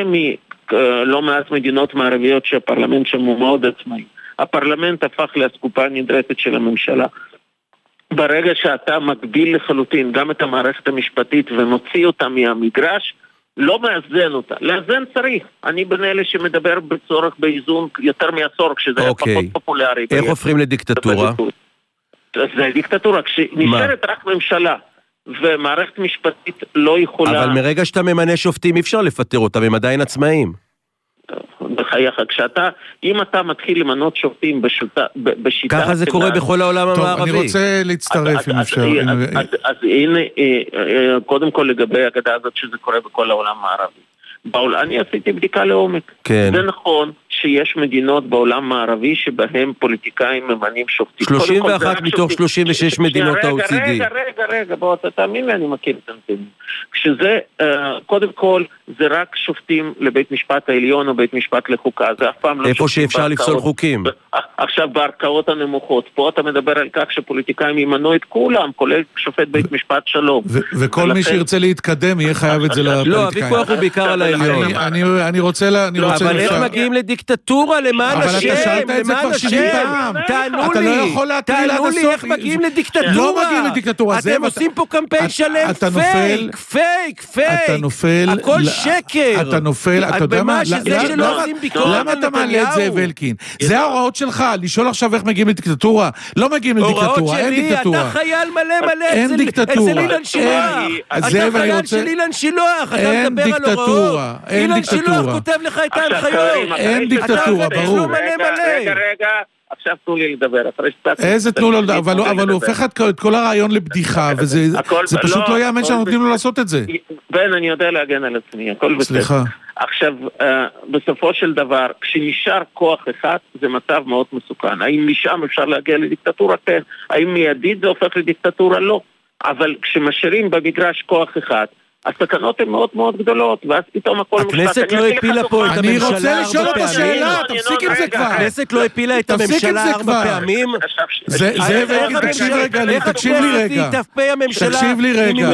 מלא מעט מדינות מערביות שהפרלמנט שם הוא מאוד עצמאי, הפרלמנט הפך לאסקופה נדרסת של הממשלה. ברגע שאתה מגביל לחלוטין גם את המערכת המשפטית ומוציא אותה מהמגרש, לא מאזן אותה. לאזן צריך. אני בין אלה שמדבר בצורך באיזון יותר מעשור, כשזה היה פחות פופולרי. איך הופכים לדיקטטורה? זה דיקטטורה. כשנשארת רק ממשלה ומערכת משפטית לא יכולה... אבל מרגע שאתה ממנה שופטים, אי אפשר לפטר אותם, הם עדיין עצמאיים. בחייך, כשאתה, אם אתה מתחיל למנות שופטים בשיטה... ככה זה קורה בכל העולם המערבי. טוב, אני רוצה להצטרף אם אפשר. אז הנה, קודם כל לגבי הגדה הזאת שזה קורה בכל העולם המערבי. אני עשיתי בדיקה לעומק. זה נכון שיש מדינות בעולם מערבי שבהם פוליטיקאים ממנים שופטים. שלושים ואחת מתוך שלושים ושש מדינות ה-או אי סי די. רגע, רגע, רגע, בוא, אתה תאמין לי, אני מכיר את הנתונים. כשזה, קודם כל, זה רק שופטים לבית משפט העליון או בית משפט לחוקה, זה אף פעם לא... איפה שאפשר לפסול חוקים. עכשיו, בערכאות הנמוכות, פה אתה מדבר על כך שפוליטיקאים ימנו את כולם, כולל שופט בית משפט שלום. וכל מי שירצה להתקדם יהיה חייב את זה לפוליטיקאים. לא, הוויכוח הוא בעיקר על העליון. אני רוצה לה... אבל איך מגיעים לדיקטטורה, למען השם? אבל אתה שאלת את זה כבר שבעים פעם. תענו לי, תענו לי איך מגיעים לדיקטטורה. לא מגיעים לדיקטטורה. אתם עושים פה קמפיין שלם פייק, פייק, פייק. אתה נופל... הכל שקר. אתה נופל, אתה יודע מה? למה אתה מעלה את זה, ולקין? זה ההוראות שלך, לשאול עכשיו איך מגיעים לדיקטטורה. לא מגיעים לדיקטטורה, אין דיקטטורה. אתה חייל מלא מלא אין דיקטטורה. אצל אילן שילוח. אתה חייל של אילן שילוח. אתה מדבר על הוראות. אילן שילוח כותב לך את ההנחיות. אין דיקטטורה, ברור. רגע, רגע, עכשיו תנו לי לדבר. איזה תנו לו לדבר, אבל הוא הופך את כל הרעיון לבדיחה, וזה פשוט לא יאמן שנותנים לו לעשות את זה. בן, אני יודע להגן על עצמי, הכל בסדר. סליחה. עכשיו, בסופו של דבר, כשנשאר כוח אחד, זה מצב מאוד מסוכן. האם משם אפשר להגיע לדיקטטורה? כן. האם מיידית זה הופך לדיקטטורה? לא. אבל כשמשאירים במגרש כוח אחד, הסכנות הן מאוד מאוד גדולות, ואז פתאום הכל מושפט. הכנסת לא הפילה פה את הממשלה אני רוצה לשאול אותה שאלה, תפסיק עם זה כבר. הכנסת לא הפילה את הממשלה ארבע פעמים. זאב, תקשיב רגע, תקשיב לי רגע. תקשיב לי רגע.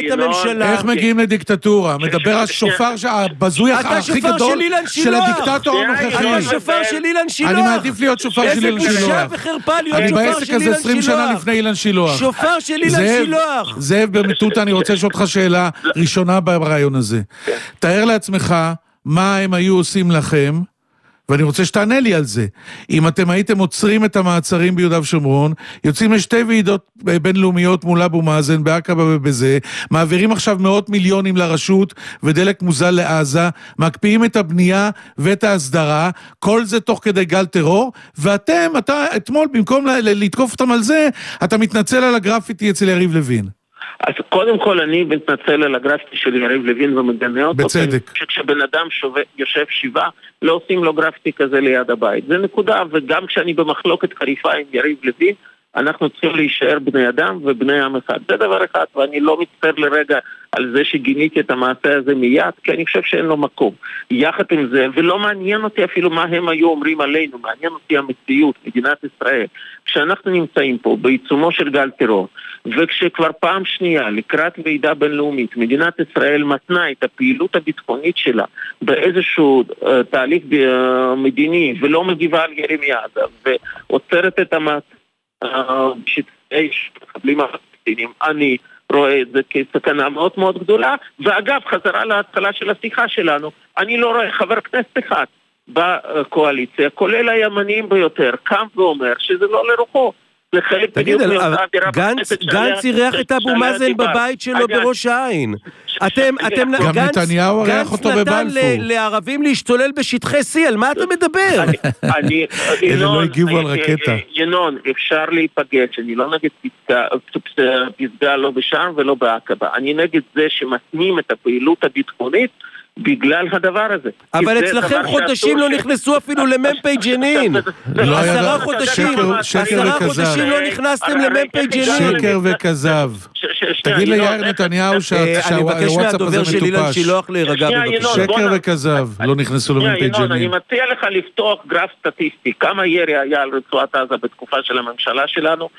איך מגיעים לדיקטטורה? מדבר השופר הבזוי הכי גדול של הדיקטטור הנוכחי. אתה שופר של אילן שילוח. אני מעדיף להיות שופר של אילן שילוח. איזה בושה וחרפה להיות אני שופר בעסק של אילן הזה עשרים שנה שילוח. לפני אילן שילוח. שופר של אילן שילוח. זאב, במטותא, אני רוצה לשאול אותך שאלה ראשונה ברעיון הזה. תאר לעצמך מה הם היו עושים לכם, ואני רוצה שתענה לי על זה. אם אתם הייתם עוצרים את המעצרים ביהודה ושומרון, יוצאים לשתי ועידות בינלאומיות מול אבו מאזן, בעקבה ובזה, מעבירים עכשיו מאות מיליונים לרשות ודלק מוזל לעזה, מקפיאים את הבנייה ואת ההסדרה, כל זה תוך כדי גל טרור, ואתם, אתה אתמול, במקום לתקוף אותם על זה, אתה מתנצל על הגרפיטי אצל יריב לוין. אז קודם כל אני מתנצל על הגרפיטי של יריב לוין ומגנה אותו. בצדק. כשבן אדם שווה, יושב שבעה, לא עושים לו גרפיטי כזה ליד הבית. זה נקודה, וגם כשאני במחלוקת חריפה עם יריב לוין, אנחנו צריכים להישאר בני אדם ובני עם אחד. זה דבר אחד, ואני לא מצטער לרגע על זה שגיניתי את המעשה הזה מיד, כי אני חושב שאין לו מקום. יחד עם זה, ולא מעניין אותי אפילו מה הם היו אומרים עלינו, מעניין אותי המציאות, מדינת ישראל. כשאנחנו נמצאים פה בעיצומו של גל טרור, וכשכבר פעם שנייה, לקראת ועידה בינלאומית, מדינת ישראל מתנה את הפעילות הביטחונית שלה באיזשהו uh, תהליך uh, מדיני, ולא מגיבה על ירי מעזה, ועוצרת את המעשה, שתהיה שמחבלים הפלסטינים, אני רואה את זה כסכנה מאוד מאוד גדולה, ואגב, חזרה להתחלה של השיחה שלנו, אני לא רואה חבר כנסת אחד בקואליציה, כולל הימניים ביותר, קם ואומר שזה לא לרוחו. תגיד, גנץ אירח את אבו מאזן בבית שלו בראש העין. גם נתניהו אירח אותו בבלפור. גנץ נתן לערבים להשתולל בשטחי C, על מה אתה מדבר? אלה לא הגיבו על רקטה. ינון, אפשר להיפגש, אני לא נגד פסגה לא בשם ולא בעקבה. אני נגד זה שמתנים את הפעילות הביטחונית בגלל הדבר הזה. אבל אצלכם חודשים לא נכנסו אפילו לממפי ג'נין. עשרה חודשים, עשרה חודשים לא נכנסתם לממפי ג'נין. שקר וכזב. תגיד ליאיר נתניהו שהוואטסאפ הזה מטופש. שקר וכזב, לא נכנסו לממפי ג'נין. אני מציע לך לפתוח גרף סטטיסטי, כמה ירי היה על רצועת עזה בתקופה של הממשלה שלנו,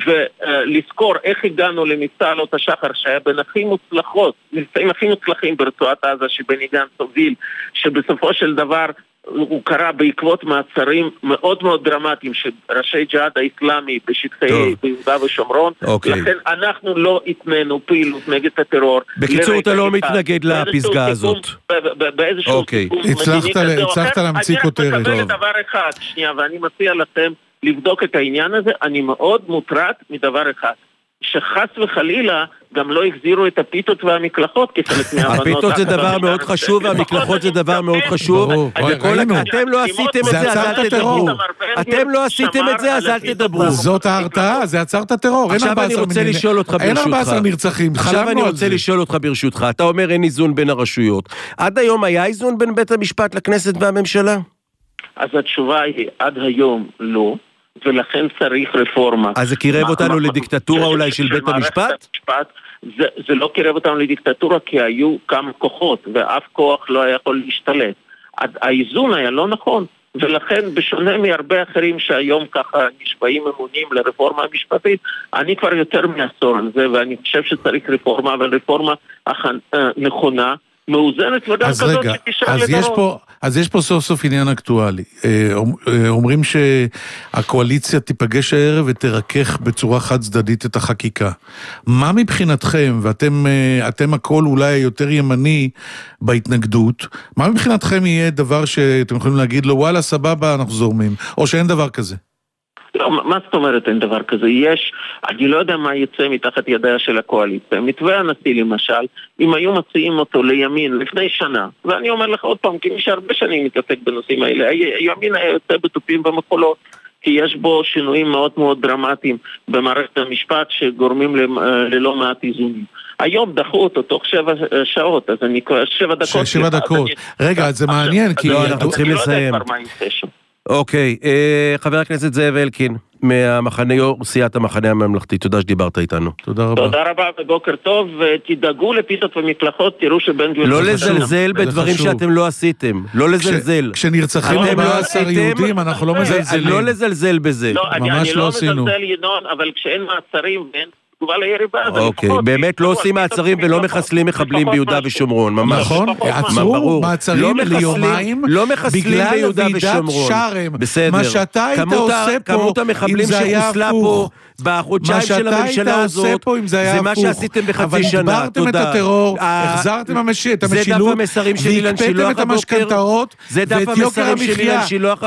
ולזכור איך הגענו למבצע עלות השחר, שהיה בין הכי מוצלחות, מבצעים הכי מוצלחים ברצועת עזה, שבני גנץ הוביל, שבסופו של דבר הוא קרה בעקבות מעצרים מאוד מאוד דרמטיים של ראשי ג'יהאד האסלאמי בשטחי ביהודה ושומרון. לכן אנחנו לא התננו פעילות נגד הטרור. בקיצור, אתה לא מתנגד לפסגה הזאת. באיזשהו סיכום מדיני. הצלחת להמציא כותרת. אני מקבל דבר אחד, שנייה, ואני מציע לכם לבדוק את העניין הזה. אני מאוד מוטרד מדבר אחד. שחס וחלילה גם לא החזירו את הפיתות והמקלחות כחלק מהבנות. הפיתות זה דבר מאוד חשוב, והמקלחות זה דבר מאוד חשוב. אתם לא עשיתם את זה, אז אל תדברו. אתם לא עשיתם את זה, אז אל תדברו. זאת ההרתעה, זה עצר את הטרור. עכשיו אני רוצה לשאול אותך ברשותך. אין ארבעה עשר נרצחים, עכשיו אני רוצה לשאול אותך ברשותך. אתה אומר אין איזון בין הרשויות. עד היום היה איזון בין בית המשפט לכנסת והממשלה? אז התשובה היא, עד היום לא. ולכן צריך רפורמה. אז זה קירב אותנו לדיקטטורה אולי של בית המשפט? זה, זה לא קירב אותנו לדיקטטורה, כי היו כמה כוחות, ואף כוח לא היה יכול להשתלט. האיזון היה לא נכון, ולכן בשונה מהרבה אחרים שהיום ככה נשבעים אמונים לרפורמה המשפטית, אני כבר יותר מעשור על זה, ואני חושב שצריך רפורמה, אבל רפורמה נכונה, מאוזנת וגם כזאת שתשאר לדרום. אז יש פה סוף סוף עניין אקטואלי. אומרים שהקואליציה תיפגש הערב ותרכך בצורה חד צדדית את החקיקה. מה מבחינתכם, ואתם אתם הכל אולי יותר ימני בהתנגדות, מה מבחינתכם יהיה דבר שאתם יכולים להגיד לו, וואלה סבבה אנחנו זורמים, או שאין דבר כזה? לא, מה זאת אומרת אין דבר כזה? יש, אני לא יודע מה יצא מתחת ידיה של הקואליציה. מתווה הנשיא למשל, אם היו מציעים אותו לימין לפני שנה, ואני אומר לך עוד פעם, כי מי שהרבה שנים מתעסק בנושאים האלה, הימין היה יוצא בטופים במחולות, כי יש בו שינויים מאוד מאוד דרמטיים במערכת המשפט שגורמים ללא מעט איזונים. היום דחו אותו תוך שבע שעות, אז אני שבע דקות. שבע דקות. רגע, זה מעניין, כי... לא, אנחנו צריכים לסיים. אוקיי, חבר הכנסת זאב אלקין, מהמחנה, יו"ר סיעת המחנה הממלכתי, תודה שדיברת איתנו. תודה רבה. תודה רבה ובוקר טוב, ותדאגו לפיתות ומקלחות, תראו שבן גביר... לא לזלזל בדברים שאתם לא עשיתם, לא לזלזל. כשנרצחים ארבעה עשר יהודים, אנחנו לא מזלזלים. לא לזלזל בזה. ממש לא עשינו. אני לא מזלזל ינון, אבל כשאין מעצרים ואין... אוקיי, באמת לא עושים מעצרים ולא מחסלים מחבלים ביהודה ושומרון, ממש. נכון, עצרו מעצרים ליומיים בגלל ועידת שרם. בסדר. מה שאתה היית עושה פה, אם זה היה הפוך. בחודשיים של הממשלה הזאת, זה מה שעשיתם בחצי שנה. אבל דיברתם את הטרור, החזרתם את המשילות, והקפאתם את המשכנתאות, ואת יוקר המחיה.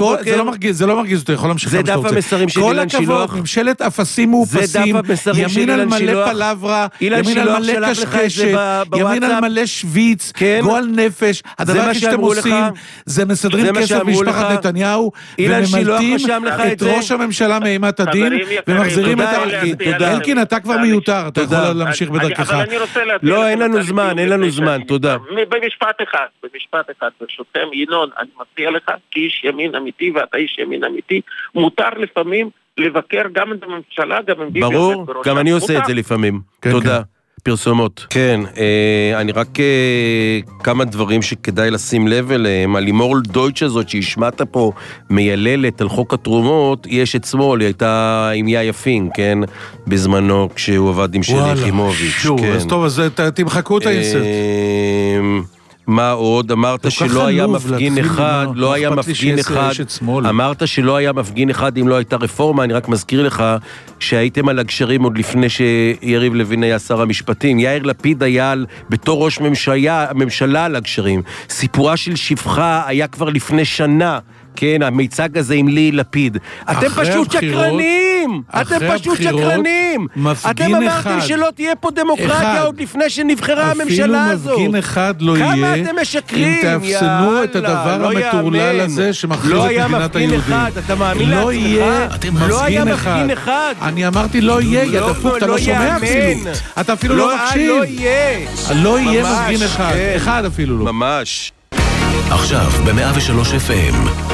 זה לא מרגיז אותו, יכול להמשיך זה דף המסרים של אילן שילוח. כל הכבוד, ממשלת אפסים מאופסים, ימין על מלא פלברה, ימין על מלא קשקשת, ימין על מלא שוויץ, גועל נפש. הדבר הכי שאתם עושים, זה מסדרים כסף משפחת נתניהו, וממלטים את ראש הממשלה מאימת הדין, ומחזירים את אלקין. אלקין, אתה כבר מיותר, אתה יכול להמשיך בדרכך. לא, אין לנו זמן, אין לנו זמן, תודה. במשפט אחד, במשפט אחד, ברשותכם, ינון, אני מציע לך, כאיש ימין אמיתי, ואתה איש ימין אמיתי, מותר לפעמים לבקר גם את הממשלה, גם עם ביבי. ברור, גם אני עושה את זה לפעמים. תודה. פרסומות. כן, אה, אני רק אה, כמה דברים שכדאי לשים לב אליהם. הלימור דויטש הזאת שהשמעת פה מייללת על חוק התרומות, יש את שמאל, היא הייתה עם יאיה פינק, כן? בזמנו כשהוא עבד עם שלי יחימוביץ'. שוב, כן. אז טוב, אז תמחקו את האינסרט. אה, מה עוד? אמרת שלא היה מפגין אחד, לא היה מפגין אחד, אמרת שלא היה מפגין אחד אם לא הייתה רפורמה. אני רק מזכיר לך שהייתם על הגשרים עוד לפני שיריב לוין היה שר המשפטים. יאיר לפיד היה בתור ראש ממשלה, הממשלה על הגשרים. סיפורה של שפחה היה כבר לפני שנה, כן, המיצג הזה עם לי לפיד. אתם פשוט שקרנים! אתם פשוט שקרנים! אתם אמרתם שלא תהיה פה דמוקרטיה עוד לפני שנבחרה הממשלה הזו. אפילו מפגין אחד לא יהיה. כמה אתם משקרים? אם תאפסנו את הדבר המטורלל הזה שמכריז את מדינת היהודים. לא היה מפגין אחד, אתה מאמין לעצמך? לא היה מפגין אחד. אני אמרתי לא יהיה, יא דפוק, אתה לא שומע אפילו. אתה אפילו לא מקשיב. לא יהיה. לא יהיה מפגין אחד. אחד אפילו לא. ממש. עכשיו ב-מאה ושלוש אף אם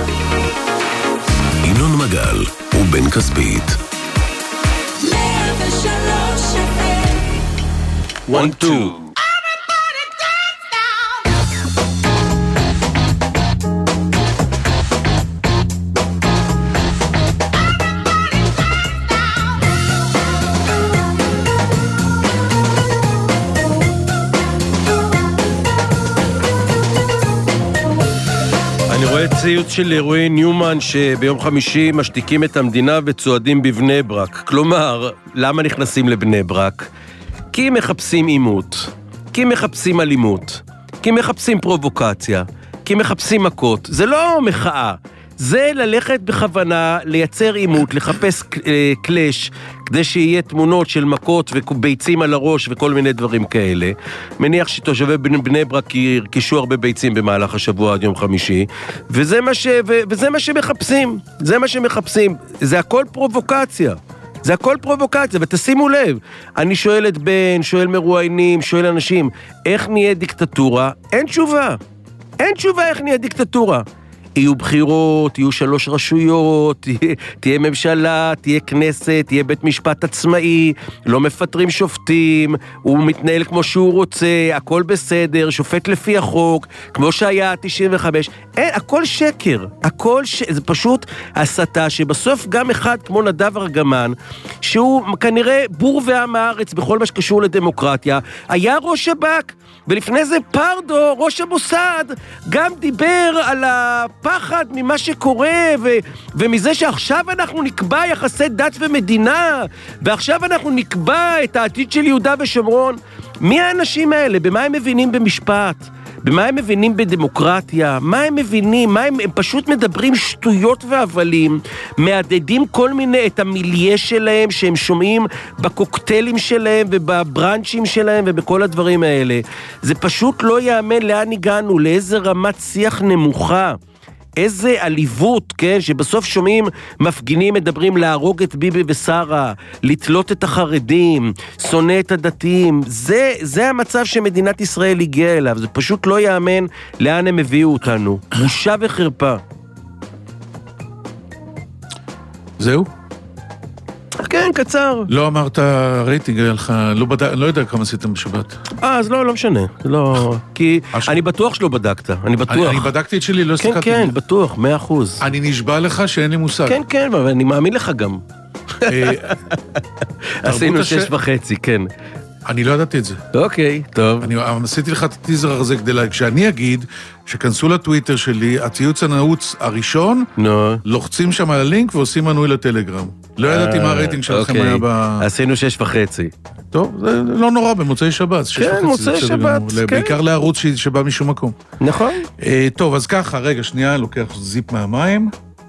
ינון מגל ובן כספית. מאה ושלוש אף אם one two אני רואה ציוץ של אירועי ניומן שביום חמישי משתיקים את המדינה וצועדים בבני ברק. כלומר, למה נכנסים לבני ברק? כי מחפשים עימות, כי מחפשים אלימות, כי מחפשים פרובוקציה, כי מחפשים מכות. זה לא מחאה, זה ללכת בכוונה, לייצר עימות, לחפש קלש, כדי שיהיה תמונות של מכות וביצים על הראש וכל מיני דברים כאלה. מניח שתושבי בני ברק ירקישו הרבה ביצים במהלך השבוע עד יום חמישי, וזה מה, ש... וזה מה שמחפשים, זה מה שמחפשים. זה הכל פרובוקציה. זה הכל פרובוקציה, ותשימו לב, אני שואל את בן, שואל מרואיינים, שואל אנשים, איך נהיה דיקטטורה? אין תשובה. אין תשובה איך נהיה דיקטטורה. יהיו בחירות, יהיו שלוש רשויות, תהיה, תהיה ממשלה, תהיה כנסת, תהיה בית משפט עצמאי, לא מפטרים שופטים, הוא מתנהל כמו שהוא רוצה, הכל בסדר, שופט לפי החוק, כמו שהיה תשעים וחמש, אין, הכל שקר, הכל ש... זה פשוט הסתה שבסוף גם אחד כמו נדב ארגמן, שהוא כנראה בור ועם הארץ בכל מה שקשור לדמוקרטיה, היה ראש שב"כ, ולפני זה פרדו, ראש המוסד, גם דיבר על הפחד ממה שקורה, ו- ומזה שעכשיו אנחנו נקבע יחסי דת ומדינה, ועכשיו אנחנו נקבע את העתיד של יהודה ושומרון. מי האנשים האלה? במה הם מבינים במשפט? במה הם מבינים בדמוקרטיה? מה הם מבינים? מה הם, הם פשוט מדברים שטויות והבלים, מעדדים כל מיני את המיליה שלהם שהם שומעים בקוקטיילים שלהם ובברנצ'ים שלהם ובכל הדברים האלה. זה פשוט לא יאמן לאן הגענו, לאיזה רמת שיח נמוכה. איזה עליבות, כן, שבסוף שומעים מפגינים מדברים להרוג את ביבי ושרה, לתלות את החרדים, שונא את הדתיים, זה, זה המצב שמדינת ישראל הגיעה אליו, זה פשוט לא יאמן לאן הם הביאו אותנו, בושה וחרפה. זהו? כן, קצר. לא אמרת רייטינג, לך, לא, בד... לא יודע כמה עשיתם בשבת. אה, אז לא, לא משנה. לא... כי אני בטוח שלא בדקת, אני בטוח. אני, אני בדקתי את שלי, לא כן, סתכלתי. כן, כן, בטוח, מאה אחוז. אני נשבע לך שאין לי מושג. כן, כן, אבל אני מאמין לך גם. עשינו שש וחצי, כן. אני לא ידעתי את זה. אוקיי, טוב. אני עשיתי לך את הטיזר הזה כדי לה... כשאני אגיד שכנסו לטוויטר שלי, הציוץ הנעוץ הראשון, לוחצים שם על הלינק ועושים מנוי לטלגרם. לא ידעתי מה הרייטינג שלכם היה ב... עשינו שש וחצי. טוב, זה לא נורא, במוצאי שבת. כן, מוצאי שבת. בעיקר לערוץ שבא משום מקום. נכון. טוב, אז ככה, רגע, שנייה, לוקח זיפ מהמים.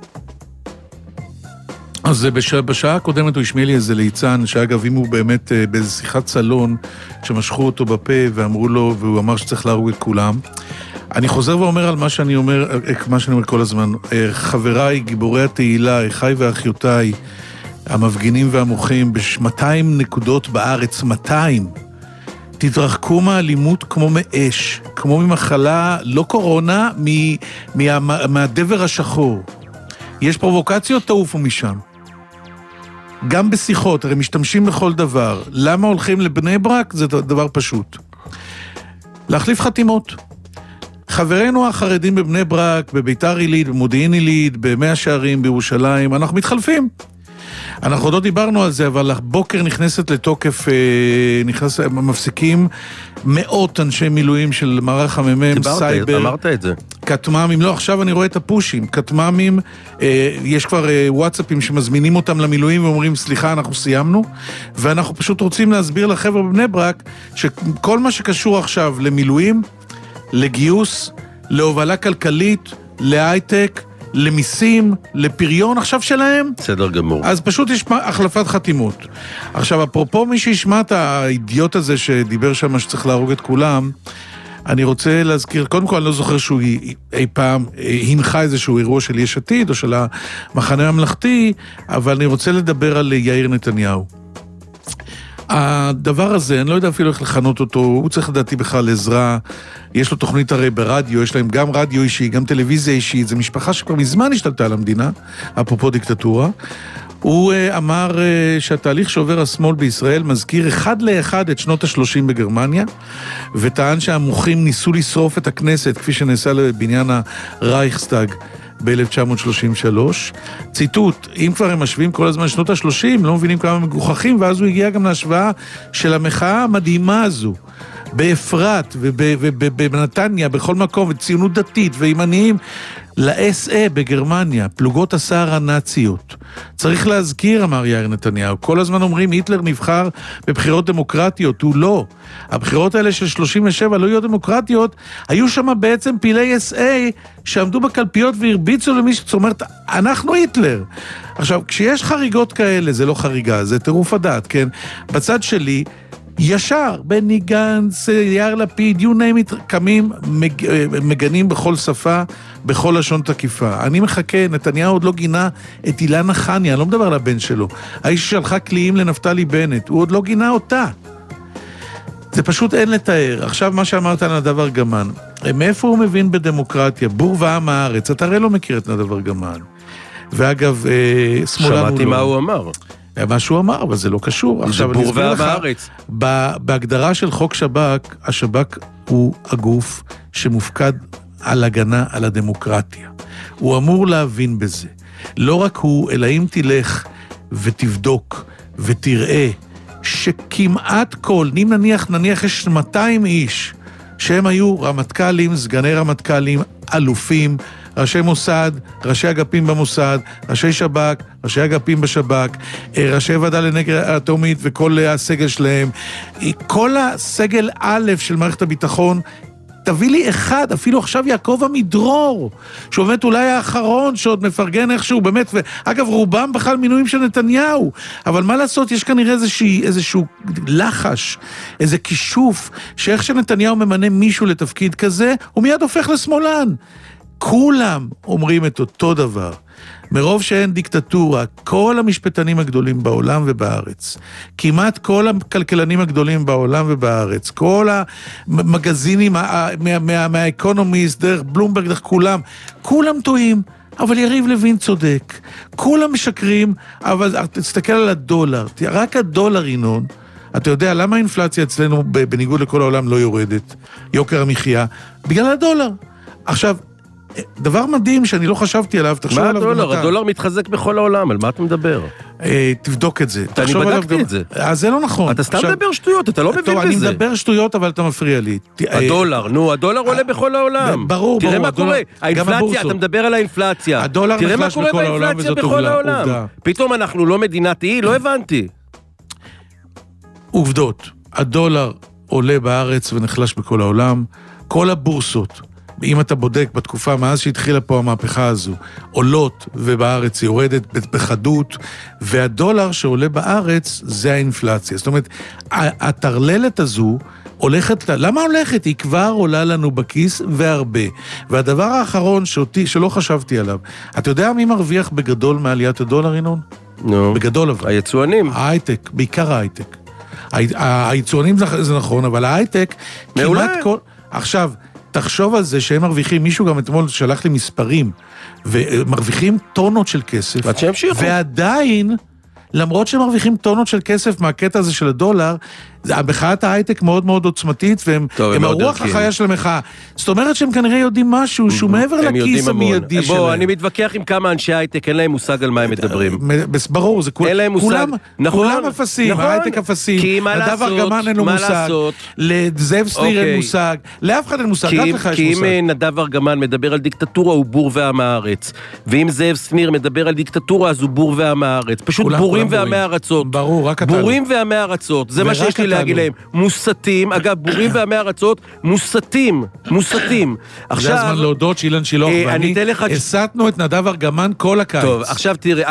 אז בשעה, בשעה הקודמת הוא השמיע לי איזה ליצן, שאגב, אם הוא באמת באיזו שיחת סלון, שמשכו אותו בפה ואמרו לו, והוא אמר שצריך להרוג את כולם. אני חוזר ואומר על מה שאני אומר, מה שאני אומר כל הזמן. חבריי, גיבורי התהילה, אחיי ואחיותיי, המפגינים והמוחים, ב-מאתיים נקודות בארץ, מאתיים, תתרחקו מהאלימות כמו מאש, כמו ממחלה, לא קורונה, מה, מה, מהדבר השחור. יש פרובוקציות, תעופו משם. גם בשיחות, הרי משתמשים בכל דבר. למה הולכים לבני ברק? זה דבר פשוט. להחליף חתימות. חברינו החרדים בבני ברק, בביתר עילית, במודיעין עילית, במאה שערים, בירושלים, אנחנו מתחלפים. אנחנו עוד לא דיברנו על זה, אבל הבוקר נכנסת לתוקף, נכנס, מפסיקים מאות אנשי מילואים של מערך הממם, סייבר. אמרת את זה. כתממים, לא, עכשיו אני רואה את הפושים, כתממים, יש כבר וואטסאפים שמזמינים אותם למילואים ואומרים, סליחה, אנחנו סיימנו, ואנחנו פשוט רוצים להסביר לחבר'ה בבני ברק, שכל מה שקשור עכשיו למילואים, לגיוס, להובלה כלכלית, להייטק, למיסים, לפריון עכשיו שלהם. בסדר גמור. אז פשוט יש החלפת חתימות. עכשיו, אפרופו מי שישמע את האידיוט הזה שדיבר שם שצריך להרוג את כולם, אני רוצה להזכיר, קודם כל אני לא זוכר שהוא אי פעם הנחה איזשהו אירוע של יש עתיד או של המחנה הממלכתי, אבל אני רוצה לדבר על יאיר נתניהו. הדבר הזה, אני לא יודע אפילו איך לכנות אותו, הוא צריך לדעתי בכלל עזרה, יש לו תוכנית הרי ברדיו, יש להם גם רדיו אישי, גם טלוויזיה אישית, זו משפחה שכבר מזמן השתלטה על המדינה, אפרופו דיקטטורה. הוא אמר שהתהליך שעובר השמאל בישראל מזכיר אחד לאחד את שנות ה-שלושים בגרמניה, וטען שהמוחים ניסו לשרוף את הכנסת, כפי שנעשה לבניין הרייכסטאג, ב-אלף תשע מאות שלושים ושלוש. ציטוט, אם כבר הם משווים כל הזמן שנות ה-שלושים, לא מבינים כמה מגוחכים, ואז הוא הגיע גם להשוואה של המחאה המדהימה הזו, באפרת ובנתניה, בכל מקום, וציונות דתית וימניים, ל-אס אה בגרמניה, פלוגות הסער הנאציות. צריך להזכיר, אמר יאיר נתניהו, כל הזמן אומרים, היטלר נבחר בבחירות דמוקרטיות, הוא לא. הבחירות האלה של שלושים ושבע לא היו דמוקרטיות, היו שם בעצם פעילי אס אה שעמדו בקלפיות והרביצו למי שצומרת, אנחנו היטלר. עכשיו, כשיש חריגות כאלה, זה לא חריגה, זה טירוף הדעת, כן? בצד שלי, ישר, בני גנץ, יאיר לפיד, you name it, קמים, מג, מגנים בכל שפה, בכל לשון תקיפה. אני מחכה, נתניהו עוד לא גינה את אילנה חניה, אני לא מדבר על הבן שלו. האיש שלחה קליעים לנפתלי בנט, הוא עוד לא גינה אותה. זה פשוט אין לתאר. עכשיו מה שאמרת על נדב ארגמן, מאיפה הוא מבין בדמוקרטיה? בור ועם הארץ, אתה הרי לא מכיר את נדב ארגמן. ואגב, שמאלן הוא לא. שמעתי מה הוא אמר. מה שהוא אמר, אבל זה לא קשור. זה בור ועם הארץ. בהגדרה של חוק שב"כ, השב"כ הוא הגוף שמופקד על הגנה על הדמוקרטיה. הוא אמור להבין בזה. לא רק הוא, אלא אם תלך ותבדוק ותראה שכמעט כל, אם נניח, נניח יש מאתיים איש, שהם היו רמטכ"לים, סגני רמטכ"לים, אלופים, ראשי מוסד, ראשי אגפים במוסד, ראשי שב"כ, ראשי אגפים בשב"כ, ראשי ועדה לנגר אטומית וכל הסגל שלהם, כל הסגל א' של מערכת הביטחון, תביא לי אחד, אפילו עכשיו יעקב עמידרור, שהוא באמת אולי האחרון שעוד מפרגן איכשהו, באמת, ואגב, רובם בכלל מינויים של נתניהו, אבל מה לעשות, יש כנראה איזשהו, איזשהו לחש, איזה כישוף, שאיך שנתניהו ממנה מישהו לתפקיד כזה, הוא מיד הופך לשמאלן. כולם אומרים את אותו דבר. מרוב שאין דיקטטורה, כל המשפטנים הגדולים בעולם ובארץ, כמעט כל הכלכלנים הגדולים בעולם ובארץ, כל המגזינים מהאקונומיסט, דרך בלומברג, דרך כולם, כולם טועים, אבל יריב לוין צודק. כולם משקרים, אבל תסתכל על הדולר, רק הדולר ינון, אתה יודע למה האינפלציה אצלנו בניגוד לכל העולם לא יורדת, יוקר המחיה, בגלל הדולר. עכשיו, דבר מדהים שאני לא חשבתי עליו, תחשוב עליו גם אתה. מה הדולר? הדולר מתחזק בכל העולם, על מה אתה מדבר? תבדוק את זה. אני בדקתי את זה. אז זה לא נכון. אתה סתם מדבר שטויות, אתה לא מבין בזה. טוב, אני מדבר שטויות, אבל אתה מפריע לי. הדולר, נו, הדולר עולה בכל העולם. ברור, ברור. תראה מה קורה. האינפלציה, אתה מדבר על האינפלציה. הדולר נחלש בכל העולם, וזאת עובדה. פתאום אנחנו לא מדינת אי, לא הבנתי. עובדות. הדולר עולה בארץ ונחלש בכל העולם. כל הבורסות, אם אתה בודק בתקופה מאז שהתחילה פה המהפכה הזו, עולות ובארץ היא יורדת בחדות, והדולר שעולה בארץ זה האינפלציה. זאת אומרת, התרללת הזו הולכת, למה הולכת? היא כבר עולה לנו בכיס והרבה. והדבר האחרון שאותי, שלא חשבתי עליו, אתה יודע מי מרוויח בגדול מעליית הדולר, ינון? נו. בגדול אבל. היצואנים. ההייטק, בעיקר ההייטק. היצואנים זה נכון, אבל ההייטק כמעט כל... עכשיו, תחשוב על זה שהם מרוויחים, מישהו גם אתמול שלח לי מספרים, ומרוויחים טונות של כסף, ועדיין, למרות שהם מרוויחים טונות של כסף מהקטע הזה של הדולר, המחאת ההייטק מאוד מאוד עוצמתית, והם הרוח החיה של המחאה. זאת אומרת שהם כנראה יודעים משהו, שהוא מעבר לכיס המיידי שלהם. בוא, אני מתווכח עם כמה אנשי הייטק, אין להם מושג על מה הם מדברים. ברור, זה כולם, כולם אפסים, ההייטק אפסים, נדב ארגמן אין לו מושג, לזאב שניר אין מושג, לאף אחד אין מושג, רק לך יש מושג. כי אם נדב ארגמן מדבר על דיקטטורה, הוא בור ועם הארץ. ואם זאב שניר מדבר על דיקטטורה, אז הוא בור ועם הארץ. פשוט בורים ועמי ארצות. ברור, רק אתה. בורים ועמי ארצות. זה מה שיש לי להגיד להם. מוסתים, אגב, בורים ועמי ארצות, מוסתים, מוסתים. זה הזמן להודות שאילן שילוח ואני הסתנו את נדב ארגמן כל הקיץ. טוב, עכשיו תראה,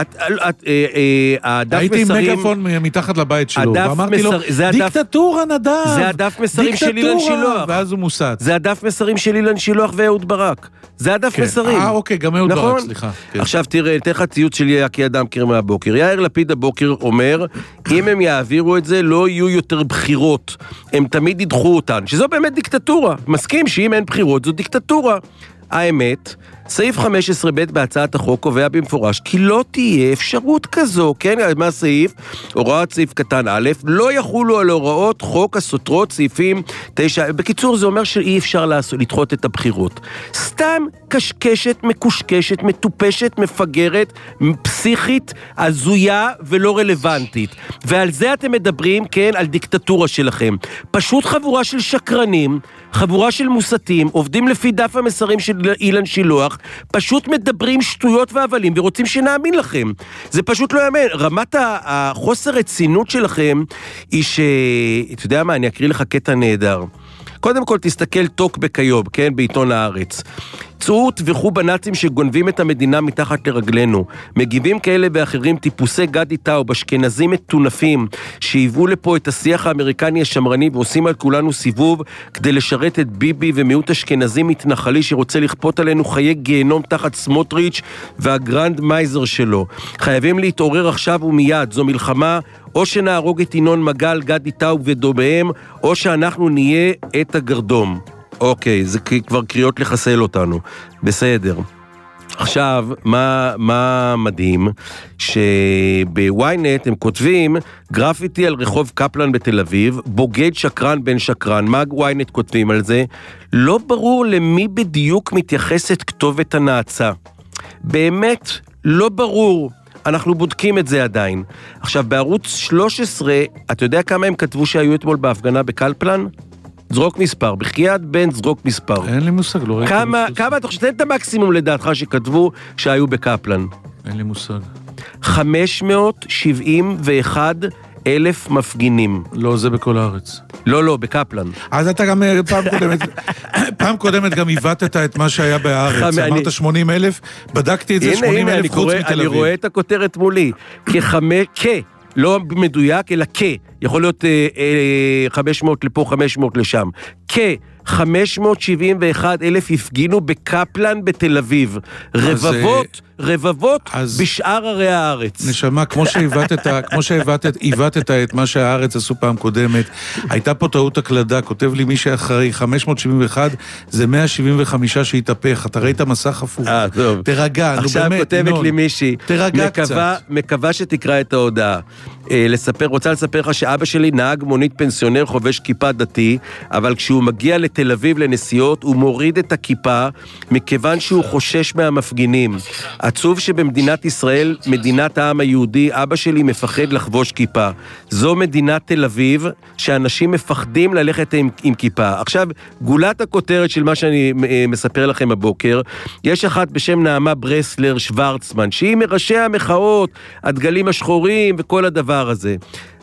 הייתי עם מגפון מתחת לבית שלו, ואמרתי לו, דיקטטורה נדב. זה הדף מסרים של אילן שילוח. ואז הוא מוסת. זה הדף מסרים של אילן שילוח ואהוד ברק. זה הדף מסרים. אה, אוקיי, גם אהוד ברק, סליחה. עכשיו תראה, תן לך ציוץ של יקי אדם קיר מהבוקר. יאיר לפיד הבוקר אומר, אם הם יעבירו את זה, לא יהיו יותר בחירות. הם תמיד ידחו אותן, שזו באמת דיקטטורה. מסכים שאם אין בחירות, זו דיקטטורה. האמת, סעיף חמש עשרה ב' בהצעת החוק קובע במפורש כי לא תהיה אפשרות כזו, כן? מה הסעיף? הוראת סעיף קטן א', לא יחולו על הוראות חוק הסותרות סעיפים תשע. בקיצור, זה אומר שאי אפשר לעשות, לדחות את הבחירות. סתם קשקשת, מקושקשת, מטופשת, מפגרת, פסיכית, הזויה ולא רלוונטית. ועל זה אתם מדברים, כן, על דיקטטורה שלכם. פשוט חבורה של שקרנים, חבורה של מוסתים, עובדים לפי דף המסרים של אילן שילוח, פשוט מדברים שטויות והבלים ורוצים שנאמין לכם. זה פשוט לא יאמן. רמת החוסר רצינות שלכם היא ש... אתה יודע מה, אני אקריא לך קטע נהדר. קודם כל תסתכל טוק בקיוב, כן, בעיתון הארץ. צאו טבחו בנאצים שגונבים את המדינה מתחת לרגלינו. מגיבים כאלה ואחרים טיפוסי גדי טאוב, אשכנזים מטונפים, שהיוו לפה את השיח האמריקני השמרני ועושים על כולנו סיבוב כדי לשרת את ביבי ומיעוט אשכנזי מתנחלי שרוצה לכפות עלינו חיי גיהנום תחת סמוטריץ' והגרנד מייזר שלו. חייבים להתעורר עכשיו ומיד, זו מלחמה, או שנהרוג את ינון מגל, גדי טאוב ודומיהם, או שאנחנו נהיה את הגרדום. אוקיי, זה כבר קריאות לחסל אותנו. בסדר. עכשיו, מה, מה מדהים? שבוויינט הם כותבים גרפיטי על רחוב קפלן בתל אביב, בוגד שקרן בן שקרן. מה וויינט כותבים על זה? לא ברור למי בדיוק מתייחסת כתובת הנאצה. באמת, לא ברור. אנחנו בודקים את זה עדיין. עכשיו, בערוץ שלוש עשרה, אתה יודע כמה הם כתבו שהיו אתמול בהפגנה בקלפלן? זרוק מספר, בחייאת בן זרוק מספר. אין לי מושג, לא ראיתי. כמה, כמה אתה חושב, תן את המקסימום לדעתך שכתבו שהיו בקפלן. אין לי מושג. חמש מאות שבעים ואחד אלף מפגינים. לא, זה בכל הארץ. לא, לא, בקפלן. אז אתה גם פעם קודמת, פעם קודמת גם היוותת את מה שהיה בארץ. אמרת שמונים אלף, בדקתי את זה שמונים אלף חוץ מתל אביב. אני רואה את הכותרת מולי. כחמש, כ... לא מדויק, אלא כ, יכול להיות אה, אה, חמש מאות לפה, חמש מאות לשם. כ, חמש מאות שבעים ואחד אלף הפגינו בקפלן בתל אביב. רבבות, רבבות בשאר ערי הארץ. נשמה, כמו שהבטת, כמו שהבטת, הבטת את מה שהארץ עשו פעם קודמת, הייתה פה טעות הקלדה, כותב לי מי שאחרי, חמש מאות שבעים ואחד זה מאה שבעים וחמש שהתהפך, אתה ראית מסך הפוך. אה, טוב. תרגע, נו באמת, עכשיו כותבת לי מישהי, תרגע קצת. מקווה שתקרא את ההודעה. לספר, רוצה לספר לך שאבא שלי נהג מונית פנסיונר חובש כיפה דתי, אבל כשהוא מגיע לתל אביב לנסיעות, הוא מוריד את הכיפה, מכיוון שהוא חושש מהמפגינים. עצוב שבמדינת ישראל, מדינת העם היהודי, אבא שלי מפחד לחבוש כיפה. זו מדינת תל אביב, שאנשים מפחדים ללכת עם, עם כיפה. עכשיו, גולת הכותרת של מה שאני מספר לכם הבוקר, יש אחת בשם נעמה ברסלר שוורצמן, שהיא מראשי המחאות, הדגלים השחורים וכל הדבר הזה.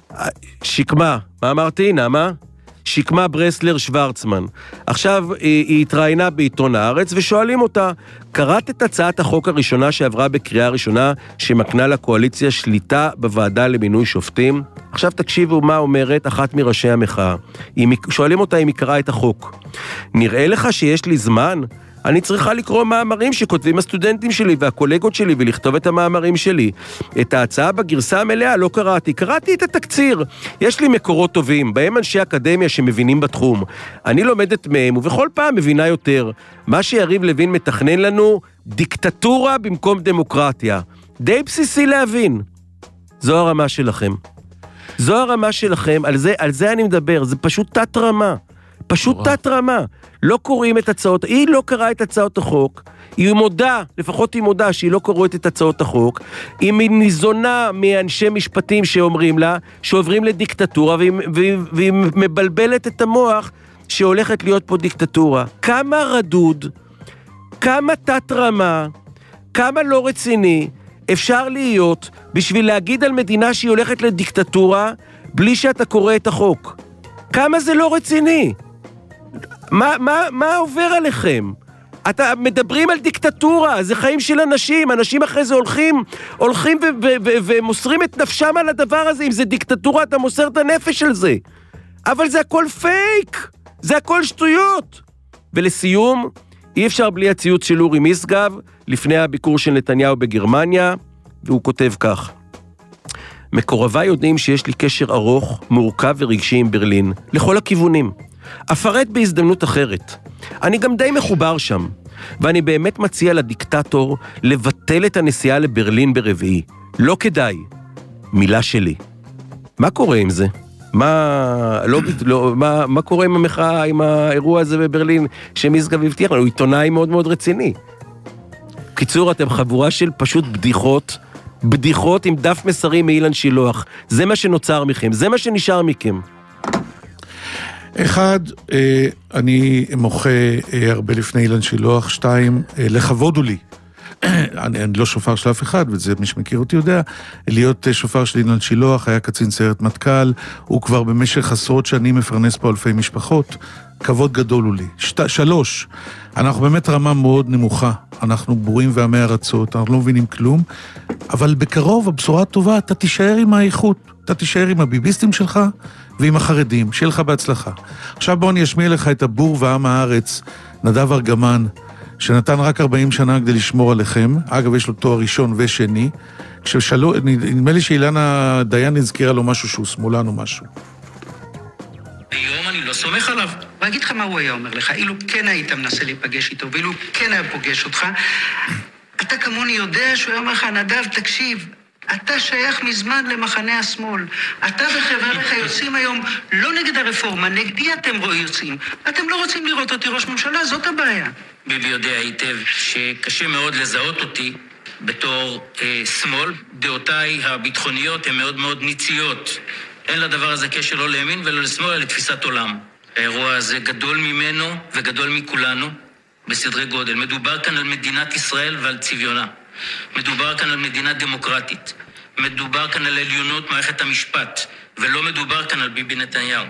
שקמה, מה אמרתי, נעמה? שקמה ברסלר שוורצמן. עכשיו היא התראיינה בעיתון הארץ ושואלים אותה, קראת את הצעת החוק הראשונה שעברה בקריאה ראשונה שמקנה לקואליציה שליטה בוועדה למינוי שופטים? עכשיו תקשיבו מה אומרת אחת מראשי המחאה. שואלים אותה אם היא קראה את החוק. נראה לך שיש לי זמן? אני צריכה לקרוא מאמרים שכותבים הסטודנטים שלי והקולגות שלי ולכתוב את המאמרים שלי. את ההצעה בגרסה המלאה לא קראתי, קראתי את התקציר. יש לי מקורות טובים, בהם אנשי אקדמיה שמבינים בתחום. אני לומדת מהם ובכל פעם מבינה יותר. מה שיריב לוין מתכנן לנו, דיקטטורה במקום דמוקרטיה. די בסיסי להבין. זו הרמה שלכם. זו הרמה שלכם, על זה, על זה אני מדבר, זה פשוט תת רמה. פשוט תת רמה. לא קוראים את הצעות, היא לא קראה את הצעות החוק, היא מודה, לפחות היא מודה שהיא לא קוראת את הצעות החוק, היא ניזונה מאנשי משפטים שאומרים לה, שעוברים לדיקטטורה, והיא, והיא, והיא מבלבלת את המוח שהולכת להיות פה דיקטטורה. כמה רדוד, כמה תת רמה, כמה לא רציני, אפשר להיות בשביל להגיד על מדינה שהיא הולכת לדיקטטורה, בלי שאתה קורא את החוק. כמה זה לא רציני? מה, מה, מה עובר עליכם? אתה מדברים על דיקטטורה, זה חיים של אנשים, אנשים אחרי זה הולכים, הולכים ו- ו- ו- ומוסרים את נפשם על הדבר הזה, אם זה דיקטטורה אתה מוסר את הנפש על זה. אבל זה הכל פייק, זה הכל שטויות. ולסיום, אי אפשר בלי הציוץ של אורי משגב, לפני הביקור של נתניהו בגרמניה, והוא כותב כך: מקורביי יודעים שיש לי קשר ארוך, מורכב ורגשי עם ברלין, לכל הכיוונים. אפרט בהזדמנות אחרת. אני גם די מחובר שם, ואני באמת מציע לדיקטטור לבטל את הנסיעה לברלין ברביעי. לא כדאי. מילה שלי. מה קורה עם זה? מה, לא, לא, מה, מה קורה עם המחאה, עם האירוע הזה בברלין, שמשגב הבטיח לנו? הוא עיתונאי מאוד מאוד רציני. קיצור, אתם חבורה של פשוט בדיחות, בדיחות עם דף מסרים מאילן שילוח. זה מה שנוצר מכם, זה מה שנשאר מכם. אחד, אני מוחה הרבה לפני אילן שילוח. שתיים, לכבוד הוא לי. אני, אני לא שופר של אף אחד, וזה מי שמכיר אותי יודע, להיות שופר של אילן שילוח, היה קצין סיירת מטכ"ל, הוא כבר במשך עשרות שנים מפרנס פה אלפי משפחות, כבוד גדול הוא לי. שת, שלוש, אנחנו באמת רמה מאוד נמוכה, אנחנו בורים ועמי ארצות, אנחנו לא מבינים כלום, אבל בקרוב הבשורה הטובה, אתה תישאר עם האיכות, אתה תישאר עם הביביסטים שלך, ועם החרדים, שיהיה לך בהצלחה. עכשיו בוא אני אשמיע לך את הבור ועם הארץ, נדב ארגמן, שנתן רק ארבעים שנה כדי לשמור עליכם, אגב יש לו תואר ראשון ושני, כששאלו, נדמה לי שאילנה דיין הזכירה לו משהו שהוא שמאלן או משהו. היום אני לא סומך עליו. ואגיד לך מה הוא היה אומר לך, אילו כן היית מנסה להיפגש איתו, ואילו כן היה פוגש אותך, אתה כמוני יודע שהוא היה אומר לך, נדב תקשיב, אתה שייך מזמן למחנה השמאל. אתה וחבריך יוצאים היום לא נגד הרפורמה, נגדי אתם יוצאים. אתם לא רוצים לראות אותי ראש ממשלה, זאת הבעיה. ביבי יודע היטב שקשה מאוד לזהות אותי בתור אה, שמאל. דעותיי הביטחוניות הן מאוד מאוד ניציות. אין לדבר הזה קשר לא לימין ולא לשמאל, אלא לתפיסת עולם. האירוע הזה גדול ממנו וגדול מכולנו בסדרי גודל. מדובר כאן על מדינת ישראל ועל צביונה. מדובר כאן על מדינה דמוקרטית. מדובר כאן על עליונות מערכת המשפט, ולא מדובר כאן על ביבי נתניהו.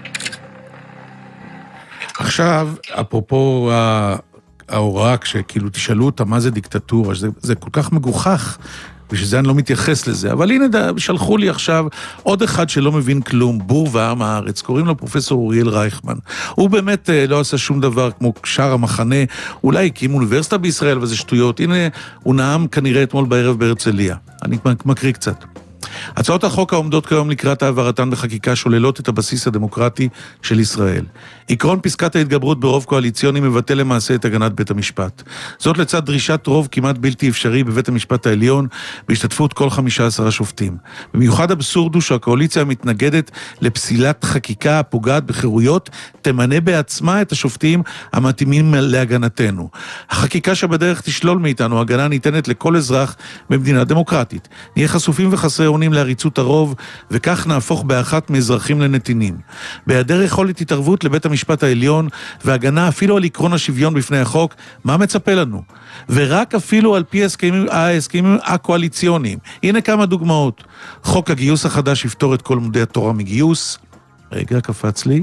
עכשיו, אפרופו ההוראה, כשכאילו תשאלו אותה מה זה דיקטטורה, זה, זה כל כך מגוחך, בשביל זה אני לא מתייחס לזה, אבל הנה שלחו לי עכשיו עוד אחד שלא מבין כלום, בור ועם הארץ, קוראים לו פרופסור אוריאל רייכמן. הוא באמת לא עשה שום דבר כמו שאר המחנה, אולי הקים אוניברסיטה בישראל, אבל זה שטויות. הנה, הוא נאם כנראה אתמול בערב בהרצליה. אני מקריא קצת. הצעות החוק העומדות כיום לקראת העברתן בחקיקה שוללות את הבסיס הדמוקרטי של ישראל. עקרון פסקת ההתגברות ברוב קואליציוני מבטל למעשה את הגנת בית המשפט. זאת לצד דרישת רוב כמעט בלתי אפשרי בבית המשפט העליון, בהשתתפות כל חמישה עשר השופטים. במיוחד אבסורד הוא שהקואליציה מתנגדת לפסילת חקיקה הפוגעת בחירויות, תמנה בעצמה את השופטים המתאימים להגנתנו. החקיקה שבדרך תשלול מאיתנו הגנה ניתנת לכל אזרח במדינה דמוקרטית. נהיה חשופים וחסרי אונים לעריצות הרוב, וכך נהפוך באחת מאזרחים לנתינים. בהיעדר יכולת התערבות לבית המשפט העליון, והגנה אפילו על עקרון השוויון בפני החוק, מה מצפה לנו? ורק אפילו על פי ההסכמים, ההסכמים הקואליציוניים. הנה כמה דוגמאות. חוק הגיוס החדש יפתור את כל לומדי התורה מגיוס. רגע, קפץ לי.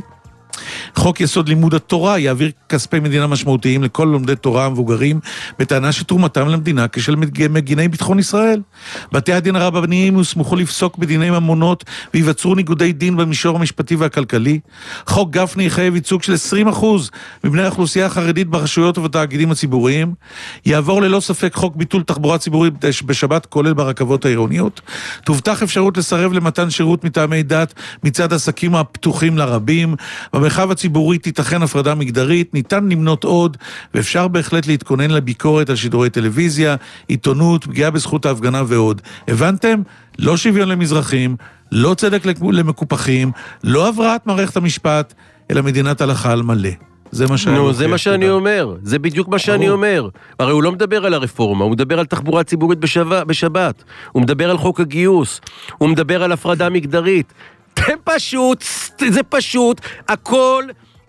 חוק יסוד לימוד התורה יעביר כספי מדינה משמעותיים לכל לומדי תורה המבוגרים בטענה שתרומתם למדינה כשל מגיני ביטחון ישראל. בתי הדין הרבניים הוסמכו לפסוק בדיני ממונות ויווצרו ניגודי דין במישור המשפטי והכלכלי. חוק גפני יחייב ייצוג של עשרים אחוז מבני האוכלוסייה החרדית ברשויות ובתאגידים הציבוריים. יעבור ללא ספק חוק ביטול תחבורה ציבורית בשבת כולל ברכבות העירוניות. תובטח אפשרות לסרב למתן שירות מטעמי דת מצד עסקים הפתוחים לרבים. במרחב הציבורי תיתכן הפרדה מגדרית, ניתן למנות עוד, ואפשר בהחלט להתכונן לביקורת על שידורי טלוויזיה, עיתונות, פגיעה בזכות ההפגנה ועוד. הבנתם? לא שוויון למזרחים, לא צדק למקופחים, לא הבראת מערכת המשפט, אלא מדינת הלכה על מלא. זה מה שאני נו, זה מה שאני אומר. זה בדיוק מה שאני אומר. הרי הוא לא מדבר על הרפורמה, הוא מדבר על תחבורה ציבורית בשבת. הוא מדבר על חוק הגיוס. הוא מדבר על הפרדה מגדרית. זה פשוט, זה פשוט, הכל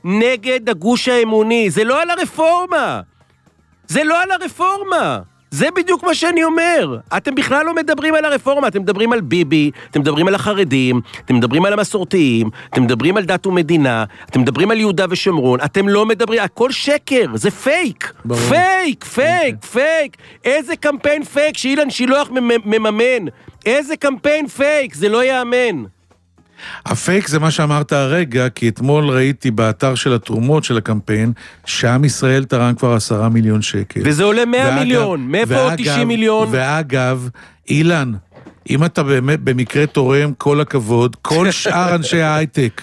נגד הגוש האמוני. זה לא על הרפורמה. זה לא על הרפורמה. זה בדיוק מה שאני אומר. אתם בכלל לא מדברים על הרפורמה, אתם מדברים על ביבי, אתם מדברים על החרדים, אתם מדברים על המסורתיים, אתם מדברים על דת ומדינה, אתם מדברים על יהודה ושומרון, אתם לא מדברים, הכל שקר, זה פייק. ברור. פייק, פייק, פייק. איזה קמפיין פייק שאילן שילוח מממן. איזה קמפיין פייק, זה לא יאמן. הפייק זה מה שאמרת הרגע, כי אתמול ראיתי באתר של התרומות של הקמפיין, שעם ישראל תרם כבר עשרה מיליון שקל. וזה עולה מאה ואגב, מיליון, מאיפה עוד תשעים מיליון? ואגב, אילן, אם אתה באמת במקרה תורם, כל הכבוד, כל שאר אנשי ההייטק,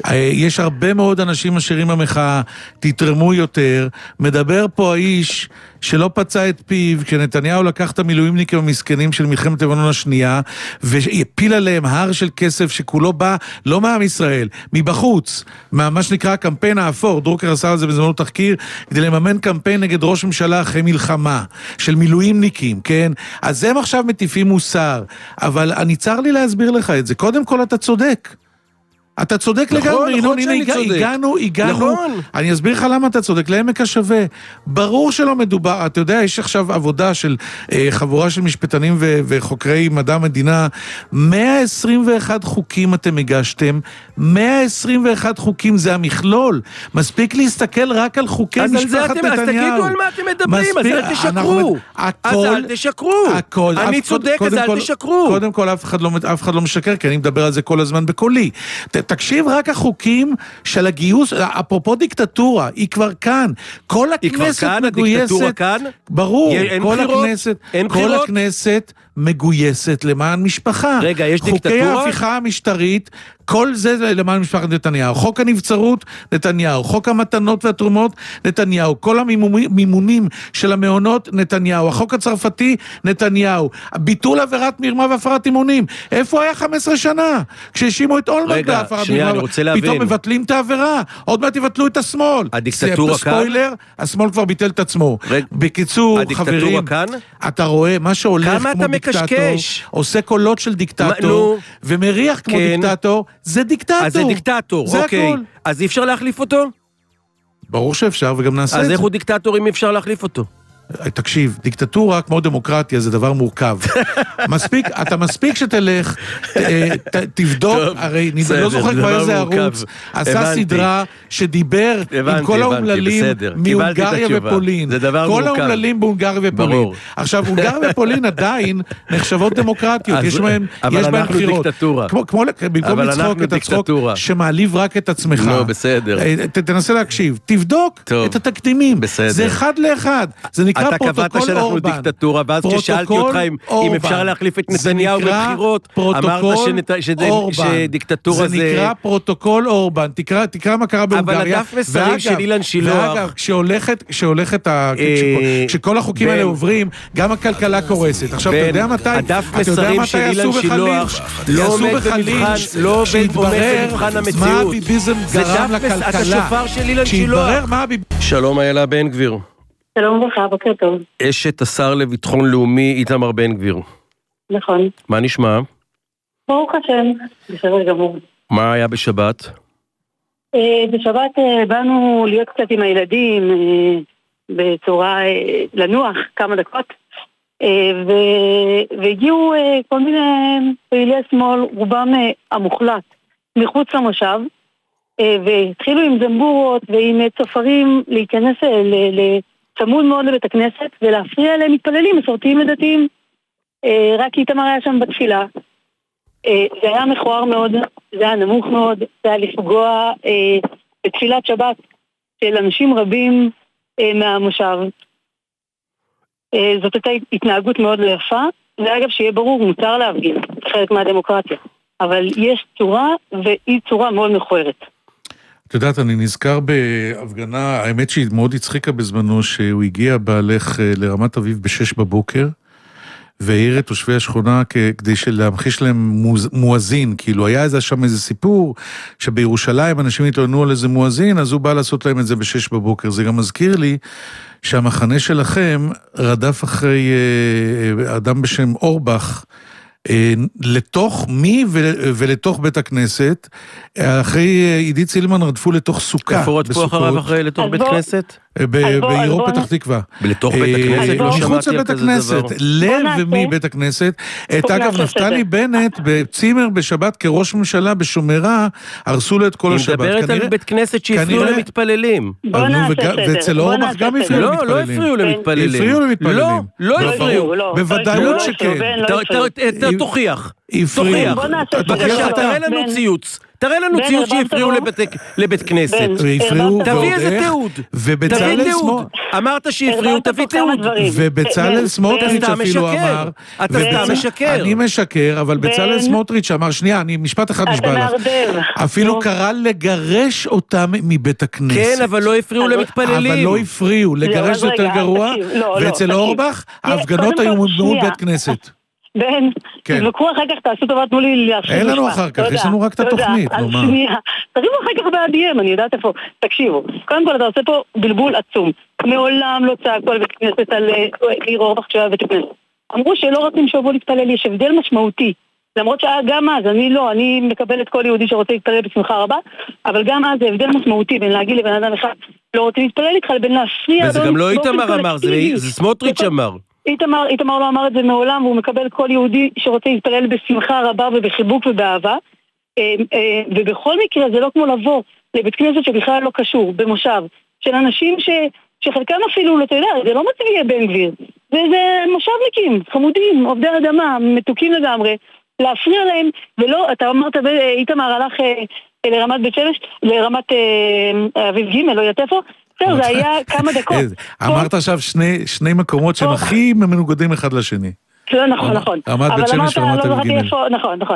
יש הרבה מאוד אנשים עשירים במחאה, תתרמו יותר, מדבר פה האיש שלא פצע את פיו, כשנתניהו לקח את המילואימניקים המסכנים של מלחמת לבנון השנייה, והפיל עליהם הר של כסף שכולו בא, לא מעם ישראל, מבחוץ, מה שנקרא הקמפיין האפור, דרוקר עשה על זה בזמנו תחקיר, כדי לממן קמפיין נגד ראש ממשלה אחרי מלחמה, של מילואימניקים, כן? אז הם עכשיו מטיפים מוסר, אבל אני צר לי להסביר לך את זה. קודם כל אתה צודק. אתה צודק נכון, לגמרי, נכון הנה, הנה, צודק. הגענו, הגענו, נכון. אני אסביר לך למה אתה צודק, לעמק השווה. ברור שלא מדובר, אתה יודע, יש עכשיו עבודה של אה, חבורה של משפטנים ו- וחוקרי מדע המדינה, מאה עשרים ואחד חוקים אתם הגשתם, מאה עשרים ואחד חוקים זה המכלול, מספיק להסתכל רק על חוקי משפחת נתניהו. אז תגידו על מה אתם מדברים, אז אל תשקרו. אז אל תשקרו. הכל, אני אף, צודק, אז אל כל, תשקרו. קודם כל, אף אחד, לא, אף אחד לא משקר, כי אני מדבר על זה כל הזמן בקולי. תקשיב רק החוקים של הגיוס, אפרופו דיקטטורה, היא כבר כאן. כל הכנסת מגויסת, ברור, כל הכנסת, כל הכנסת מגויסת למען משפחה. רגע, יש דיקטטורה? חוקי ההפיכה המשטרית, כל זה למען משפחת נתניהו. חוק הנבצרות, נתניהו. חוק המתנות והתרומות, נתניהו. כל המימונים של המעונות, נתניהו. החוק הצרפתי, נתניהו. ביטול עבירת מרמה והפרת אימונים. איפה היה חמש עשרה שנה? כשהאשימו את אולמרט בהפרת מרמה, פתאום מבטלים את העבירה. עוד מעט יבטלו את השמאל. הדיקטטורה כאן? ספוילר, השמאל כבר ביטל את עצמו. בקיצור, חברים, אתה רואה, מה שהולך כמו דיקטטור, עושה קולות של דיקטטור, ומריח כמו דיקטטור, זה דיקטטור. אז זה דיקטטור, זה אוקיי. הכל. אז אי אפשר להחליף אותו? ברור שאפשר, וגם נעשה את אז זה. איך הוא דיקטטור אם אי אפשר להחליף אותו? תקשיב, דיקטטורה כמו דמוקרטיה זה דבר מורכב. מספיק, אתה מספיק שתלך, תבדוק, הרי אני לא זוכר כבר איזה ערוץ, עשה סדרה שדיבר עם כל האומללים מהונגריה ופולין. כל האומללים בהונגריה ופולין. עכשיו, הונגריה ופולין עדיין נחשבות דמוקרטיות, יש בהם בחירות. במקום לצחוק את הצחוק שמעליב רק את עצמך. לא, בסדר. תנסה להקשיב, תבדוק את התקדימים. זה אחד לאחד. זה נקרא פרוטוקול אורבן. אתה קבעת שאנחנו דיקטטורה, ואז כששאלתי אותך אם אפשר להחליף את נתניהו בבחירות, אמרת שדיקטטורה זה... זה נקרא פרוטוקול אורבן. תקרא מה קרה בהונגריה. אבל הדף מסרים של אילן שילוח... ואגב, כשהולכת... כשכל החוקים האלה עוברים, גם הכלכלה קורסת. עכשיו, אתה יודע מתי... הדף מסרים של אילן שילוח לא עומד במבחן, לא עומד במבחן המציאות. מה הביביזם גרם לכלכלה? אתה שופר של אילן שילוח. שלום איילה בן גביר. שלום לך, בוקר טוב. אשת השר לביטחון לאומי איתמר בן גביר. נכון. מה נשמע? ברוך השם, בסדר גמור. מה היה בשבת? בשבת באנו להיות קצת עם הילדים, בצורה לנוח כמה דקות, והגיעו כל מיני פעילי שמאל, רובם המוחלט, מחוץ למושב, והתחילו עם זמבורות ועם צופרים להיכנס לצמוד מאוד לבית הכנסת ולהפריע להם מתפללים מסורתיים לדתיים. רק איתמר היה שם בתפילה. זה היה מכוער מאוד, זה היה נמוך מאוד, זה היה לפגוע בתפילת שבת של אנשים רבים מהמושב. זאת הייתה התנהגות מאוד לא יפה, ואגב שיהיה ברור, מותר להפגין, חלק מהדמוקרטיה. אבל יש צורה והיא צורה מאוד מכוערת. את יודעת, אני נזכר בהפגנה, האמת שהיא מאוד הצחיקה בזמנו, שהוא הגיע בהלך לרמת אביב בשש בבוקר, והעיר את תושבי השכונה כדי להמחיש להם מואזין, כאילו היה איזה שם איזה סיפור, שבירושלים אנשים התלוננו על איזה מואזין, אז הוא בא לעשות להם את זה בשש בבוקר. זה גם מזכיר לי שהמחנה שלכם רדף אחרי אדם בשם אורבך, לתוך מי ולתוך בית הכנסת, אחרי עידית סילמן רדפו לתוך סוכה. איפה רדפו אחריו אחרי לתוך בית כנסת? בעירו פתח תקווה. לתוך בית הכנסת? לא שמעתי על כזה דבר. לב ומבית הכנסת. את אגב נפתלי בנט בצימר בשבת כראש ממשלה בשומרה, הרסו לו את כל השבת. היא מדברת על בית כנסת שהפריעו למתפללים. ואצל אורבך גם הפריעו למתפללים. לא, לא הפריעו למתפללים. הפריעו למתפללים. לא, לא הפריעו. בוודאות שכן. תוכיח. תוכיח. בבקשה, תראה לנו ציוץ. תראה לנו ציוץ שהפריעו לבית כנסת. תביא איזה תיעוד. תביא תיעוד. אמרת שהפריעו, תביא תיעוד. ובצלאל סמוטריץ' אפילו אמר, אתה סתם משקר. אני משקר, אבל בצלאל סמוטריץ' אמר, שנייה, אני משפט אחד נשבע לך. אפילו קרא לגרש אותם מבית הכנסת. כן, אבל לא הפריעו למתפללים. אבל לא הפריעו, לגרש זה יותר גרוע, ואצל אורבך, ההפגנות היו מול בית כנסת. בן, תבקרו אחר כך, תעשו טובה, תנו לי להשחיל משפט. אין לנו אחר כך, יש לנו רק את התוכנית. אז שנייה, תרימו אחר כך ב-בי אם, אני יודעת איפה. תקשיבו, קודם כל אתה עושה פה בלבול עצום. מעולם לא צעקו על בית כנסת, על עיר אורבך כשהיה בית כנסת. אמרו שלא רוצים שיבואו להתפלל, יש הבדל משמעותי. למרות שגם אז, אני לא, אני מקבל את כל יהודי שרוצה להתפלל בשמחה רבה, אבל גם אז זה הבדל משמעותי בין להגיד לבן אדם אחד לא רוצה להתפלל איתך, לבין להפריע. וזה גם לא איתמר אמר, זה סמוטריץ' אמר. איתמר, איתמר לא אמר את זה מעולם, והוא מקבל כל יהודי שרוצה להתפלל בשמחה רבה ובחיבוק ובאהבה, ובכל מקרה זה לא כמו לבוא לבית כנסת שבכלל לא קשור, במושב, של אנשים ש, שחלקם אפילו, אתה יודע, זה לא מצביעי בן גביר, זה, זה מושבניקים, חמודים, עובדי אדמה, מתוקים לגמרי, להפריע להם, ולא, אתה אמרת, איתמר הלך לרמת בית שמש, לרמת אביב ג' לא יודעת איפה, זה היה כמה דקות. אמרת עכשיו שני מקומות שהם הכי מנוגדים אחד לשני. לא, נכון, נכון. רמת בית שמש ורמת אביב ג'. נכון, נכון.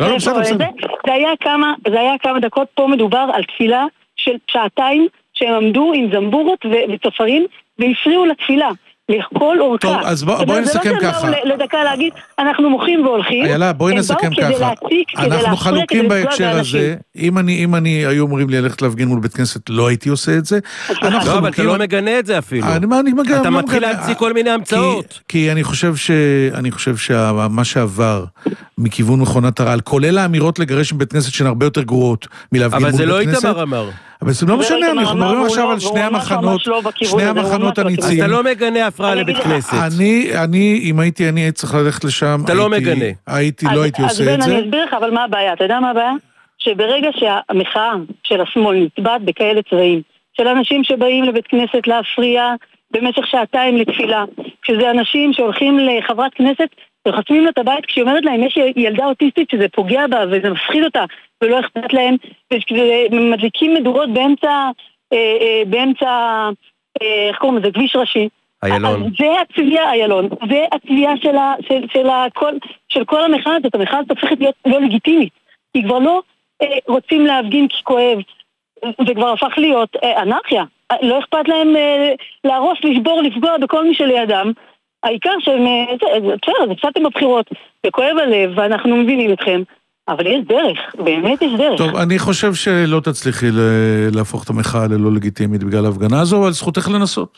זה היה כמה דקות, פה מדובר על תפילה של שעתיים שהם עמדו עם זמבורות וצופרים והפריעו לתפילה. לכל אורכה. טוב, אז בואי נסכם ככה. זה לא שהם באו לדקה להגיד, אנחנו מוחים והולכים. איילה, בואי נסכם ככה. אנחנו חלוקים בהקשר הזה. אם אני היו אומרים לי ללכת להפגין מול בית כנסת, לא הייתי עושה את זה. לא, אבל אתה לא מגנה את זה אפילו. אתה מתחיל להמציא כל מיני המצאות. כי אני חושב שמה שעבר מכיוון מכונת הרעל, כולל האמירות לגרש מבית כנסת שהן הרבה יותר גרועות מלהפגין מול בית כנסת. אבל זה לא איתמר אמר. אבל זה לא משנה, אנחנו מדברים עכשיו על שני המחנות, שני המחנות הניציים. אתה לא מגנה הפרעה לבית כנסת. אני, אם הייתי, אני הייתי צריך ללכת לשם. אתה לא מגנה. הייתי, לא הייתי עושה את זה. אז בן, אני אסביר לך, אבל מה הבעיה? אתה יודע מה הבעיה? שברגע שהמחאה של השמאל נצבעת בכאלה צבעים, של אנשים שבאים לבית כנסת להפריע במשך שעתיים לתפילה, כשזה אנשים שהולכים לחברת כנסת וחסמים לה את הבית, כשהיא אומרת להם יש ילדה אוטיסטית שזה פוגע בה וזה מפחיד אותה ולא אכפת להם, ומדליקים מדורות באמצע, אה, אה, באמצע, אה, איך קוראים לזה, כביש ראשי. איילון. זה הצביעה, איילון, זה הצביעה של, של, של, כל, של כל המחאה הזאת. המחאה הזאת הופכת להיות לא לגיטימית. היא כבר לא אה, רוצים להפגין כי כואב, זה כבר הפך להיות אה, אנרכיה. לא אכפת להם אה, להרוס, לשבור, לפגוע בכל מי שלידם. העיקר שהם, בסדר, זה קצת עם הבחירות, זה כואב הלב ואנחנו מבינים אתכם, אבל יש דרך, באמת יש דרך. טוב, אני חושב שלא תצליחי להפוך את המחאה ללא לגיטימית בגלל ההפגנה הזו, אבל זכותך לנסות.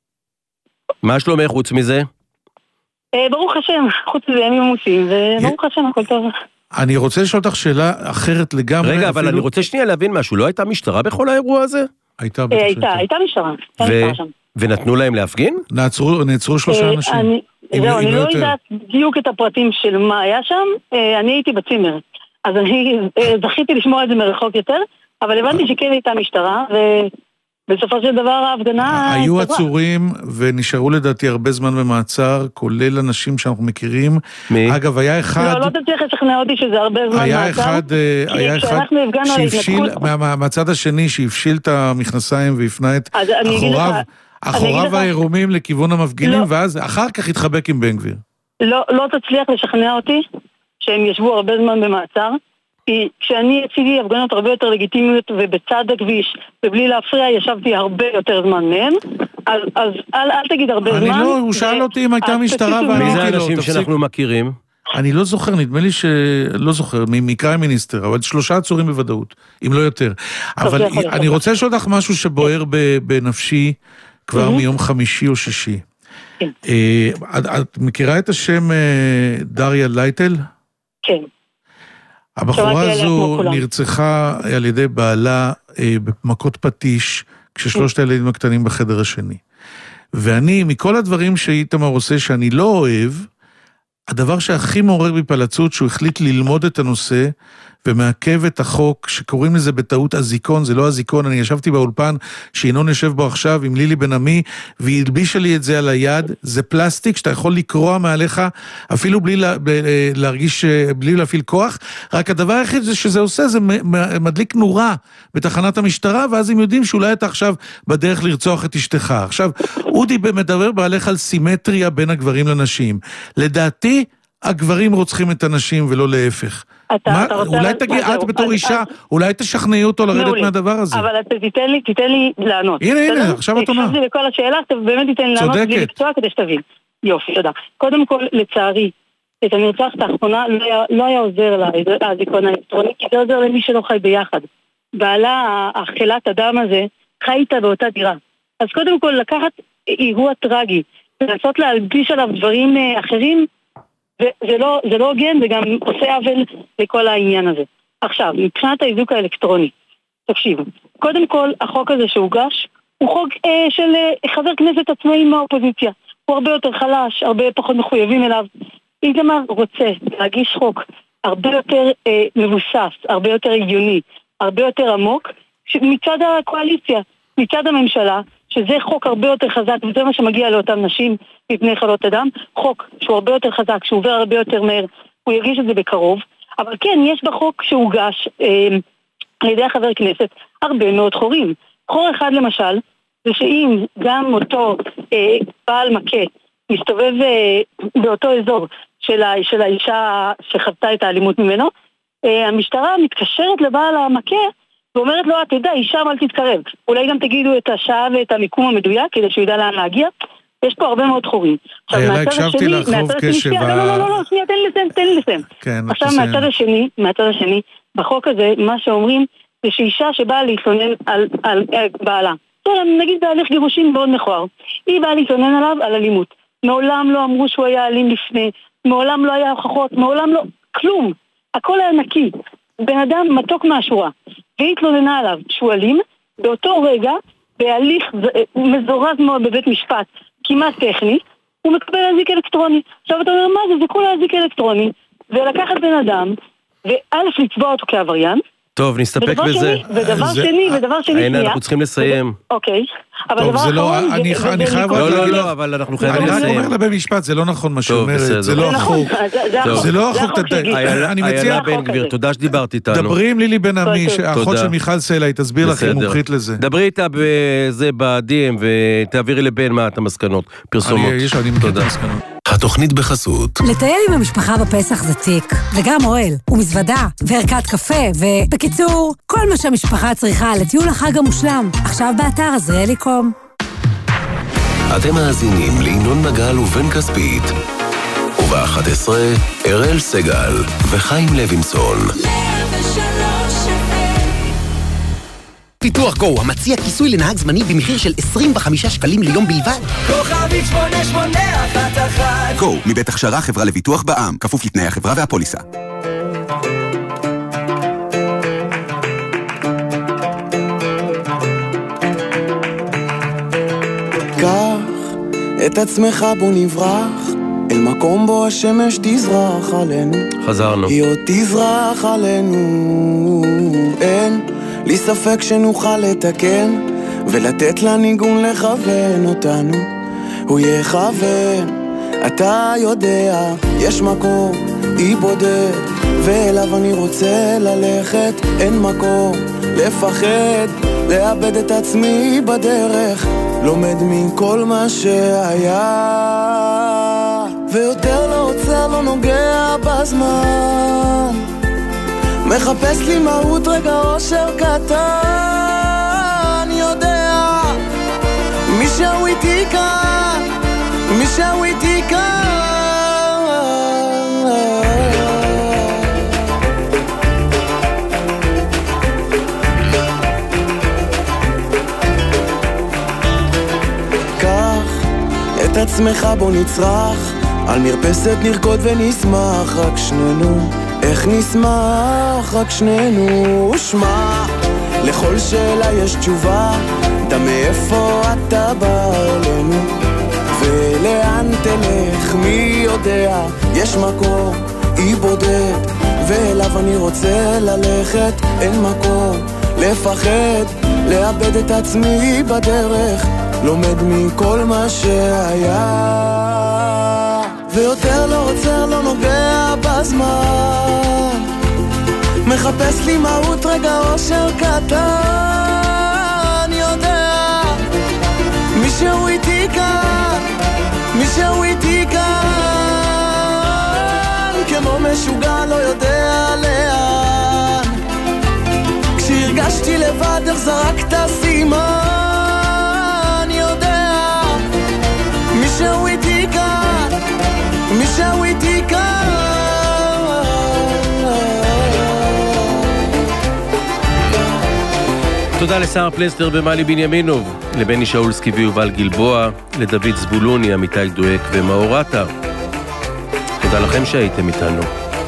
מה שלומך חוץ מזה? ברוך השם, חוץ מזה ימים עמוסים, וברוך השם הכל טוב. אני רוצה לשאול אותך שאלה אחרת לגמרי. רגע, אבל אני רוצה שנייה להבין משהו, לא הייתה משטרה בכל האירוע הזה? הייתה, הייתה, הייתה משטרה. ונתנו להם להפגין? נעצרו, נעצרו שלושה אנשים. אני, זהו, אני לא יודעת בדיוק את הפרטים של מה היה שם, אני הייתי בצימר, אז אני זכיתי לשמוע את זה מרחוק יותר, אבל הבנתי שכן הייתה משטרה, ובסופו של דבר ההפגנה... היו עצורים ונשארו לדעתי הרבה זמן במעצר, כולל אנשים שאנחנו מכירים. אגב, היה אחד... לא, לא תצליח לשכנע אותי שזה הרבה זמן מעצר. היה אחד, היה אחד שהפשיל, מהצד השני שהפשיל את המכנסיים והפנה את אחוריו. אחוריו העירומים לכיוון המפגינים, לא. ואז אחר כך התחבק עם בן גביר. לא, לא תצליח לשכנע אותי שהם ישבו הרבה זמן במעצר, כי כשאני יציתי הפגנות הרבה יותר לגיטימיות ובצד הכביש, ובלי להפריע, ישבתי הרבה יותר זמן מהם, אז, אז אל, אל תגיד הרבה אני זמן. אני לא, הוא שאל אותי אם הייתה משטרה ואני... מי זה האנשים שאנחנו מכירים? אני לא זוכר, נדמה לי שלא זוכר, מקראי מיניסטר, אבל שלושה עצורים בוודאות, אם לא יותר. אבל אני רוצה לשאול לך משהו שבוער בנפשי, כבר מיום חמישי או שישי. את מכירה את השם דריה לייטל? כן. הבחורה הזו נרצחה על ידי בעלה במכות פטיש, כששלושת הילדים הקטנים בחדר השני. ואני, מכל הדברים שאיתמר עושה שאני לא אוהב, הדבר שהכי מעורר בפלצות, שהוא החליט ללמוד את הנושא, ומעכב את החוק, שקוראים לזה בטעות הזיקון, זה לא הזיקון, אני ישבתי באולפן, שינון יושב בו עכשיו עם לילי בן עמי, והיא הלבישה לי את זה על היד, זה פלסטיק שאתה יכול לקרוע מעליך, אפילו בלי לה, להרגיש, בלי להפעיל כוח, רק הדבר היחיד שזה עושה, זה מדליק נורה בתחנת המשטרה, ואז הם יודעים שאולי אתה עכשיו בדרך לרצוח את אשתך. עכשיו, אודי מדבר בעליך על סימטריה בין הגברים לנשים. לדעתי, הגברים רוצחים את הנשים ולא להפך. מה, אולי תגיד, את בתור אישה, אולי תשכנעי אותו לרדת מהדבר הזה. אבל תיתן לי, תיתן לי לענות. הנה, הנה, עכשיו את עונה. הקשבתי לכל השאלה, אתה באמת תיתן לי לענות בלי לקצוע כדי שתבין. יופי, תודה. קודם כל, לצערי, את הנרצחת האחרונה לא היה עוזר לה, הזיכרון האלקטרוני, כי זה עוזר למי שלא חי ביחד. בעלה, החלת הדם הזה, חי איתה באותה דירה. אז קודם כל, לקחת אירוע טרגי, ולנסות להלביש עליו דברים אחרים, זה לא, זה לא הוגן, זה גם עושה עוול לכל העניין הזה. עכשיו, מבחינת האיזוק האלקטרוני, תקשיבו, קודם כל, החוק הזה שהוגש, הוא חוק אה, של אה, חבר כנסת עצמאי מהאופוזיציה. הוא הרבה יותר חלש, הרבה פחות מחויבים אליו. איתמר רוצה להגיש חוק הרבה יותר אה, מבוסס, הרבה יותר הגיוני, הרבה יותר עמוק, מצד הקואליציה, מצד הממשלה, שזה חוק הרבה יותר חזק, וזה מה שמגיע לאותן נשים מפני חלות אדם, חוק שהוא הרבה יותר חזק, שהוא עובר הרבה יותר מהר, הוא ירגיש את זה בקרוב, אבל כן, יש בחוק שהוגש אה, על ידי חבר כנסת הרבה מאוד חורים. חור אחד למשל, זה שאם גם אותו אה, בעל מכה מסתובב אה, באותו אזור של, ה, של האישה שחוותה את האלימות ממנו, אה, המשטרה מתקשרת לבעל המכה, ואומרת לו, אתה יודע, אישה אל תתקרב. אולי גם תגידו את השעה ואת המיקום המדויק, כדי שהוא ידע לאן להגיע. יש פה הרבה מאוד חורים. איילה, הקשבתי לך רוב קשב. לא, לא, לא, לא, שנייה, תן לי לסיים, תן לי לסיים. עכשיו, מהצד השני, מהצד השני, בחוק הזה, מה שאומרים, זה שאישה שבאה להתלונן על בעלה. נגיד בהליך גירושים מאוד מכוער. היא באה להתלונן עליו על אלימות. מעולם לא אמרו שהוא היה אלים לפני, מעולם לא היה הוכחות, מעולם לא, כלום. הכל היה נקי. בן אדם מתוק מהשורה. והיא התלוננה עליו שהוא אלים, באותו רגע, בהליך מזורז מאוד בבית משפט, כמעט טכני, הוא מקבל אזיק אלקטרוני. עכשיו אתה אומר, מה זה? זה כולה אזיק אלקטרוני. ולקחת בן אדם, ואלף לצבוע אותו כעבריין. טוב, נסתפק בזה. ודבר שני, ודבר שני, הנה, אנחנו צריכים לסיים. אוקיי. אבל דבר אחרון... אני חייב... לא, לא, לא, אבל אנחנו חייבים לסיים. אני אומר לה במשפט, זה לא נכון מה שאומרת, זה לא החוק. זה לא החוק. אני מציע... בן גביר, תודה שדיברת איתנו. דברי עם לילי בן עמי, האחות של מיכל סלע, היא תסביר לכם מומחית לזה. דברי איתה בזה ב-די אם ותעבירי לבן מה את המסקנות, פרסומות. אני מכיר את המסקנות. התוכנית בחסות. לטייל עם המשפחה בפסח זה תיק, וגם אוהל, ומזוודה, וערכת קפה, ובקיצור, כל מה שהמשפחה צריכה לטיול החג המושלם. עכשיו באתר עזריאלי נקודה קום. אתם מאזינים לינון מגל ובן כספית. וב-אחת עשרה, אראל סגל וחיים לוינסון. ביטוח גו, המציע כיסוי לנהג זמני במחיר של עשרים וחמישה שקלים ליום בלבד. כוכבית שמונה שמונה אחת אחת. גו, מבית הכשרה חברה לביטוח בע"מ, כפוף לתנאי החברה והפוליסה. קח את עצמך בו נברח אל מקום בו השמש תזרח עלינו. חזרנו. היא עוד תזרח עלינו. אין לי ספק שנוכל לתקן ולתת לניגון לכוון אותנו. הוא יכוון, אתה יודע, יש מקום, היא בודד, ואליו אני רוצה ללכת. אין מקום לפחד, לאבד את עצמי בדרך, לומד מכל מה שהיה, ויותר לא עוצר, לא נוגע בזמן, מחפש לי מהות רגע אושר קטן. יודע מי שהוא איתי כאן, מי שהוא איתי כאן. קח את עצמך בו נצרח, על מרפסת נרקוד ונשמח רק שנינו. איך נשמח רק שנינו. ושמע, לכל שאלה יש תשובה, אתה מאיפה אתה בא אלינו ולאן תלך, מי יודע, יש מקום, היא בודד, ואליו אני רוצה ללכת. אין מקום לפחד, לאבד את עצמי בדרך, לומד מכל מה שהיה, ויותר לא עוצר, לא נוגע בזמן, מחפש לי מהות רגע אושר קטן. יודע מי שהוא איתי כאן, מי שהוא איתי כאן, כמו משוגע לא יודע לאן. כשהרגשתי לבד איך זרקת סימן. יודע מי שהוא איתי כאן, מי שהוא איתי כאן. תודה לשר פלסטר ומלי בנימינוב, לבני שאולסקי ויובל גלבוע, לדוד זבולוני, עמיתי דואק ומאורתה. תודה לכם שהייתם איתנו.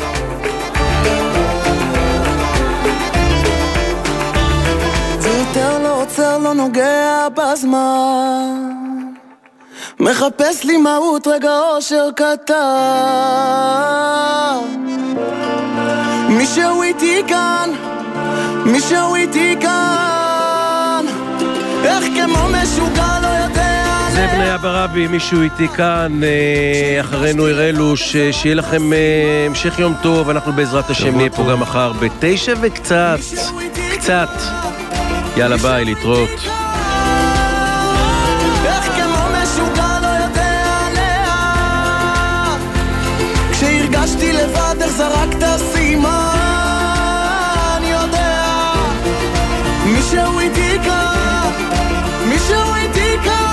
זה יותר לא עוצר, לא נוגע בזמן, מחפש לי מהות רגע אושר קטן. מי שהוא איתי כאן, מי שהוא איתי כאן, איך כמו משוגע לא יודע. זה בני אברבי, מישהו איתי כאן, אחרינו הראלוש, שיהיה לכם המשך יום טוב, אנחנו בעזרת השם נהיה פה גם מחר בתשע וקצת, קצת. יאללה ביי, להתראות. איך כמו משוגע לא יודע לאן, כשהרגשתי לבד איך זרקת סימן. יודע מי שהוא איתי כאן, מי שהוא איתי כאן.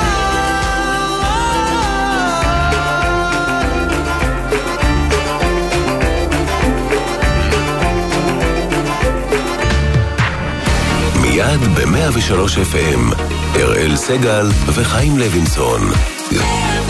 מיד ב-מאה ושלוש אף אם, אראל סגל וחיים לוינסון.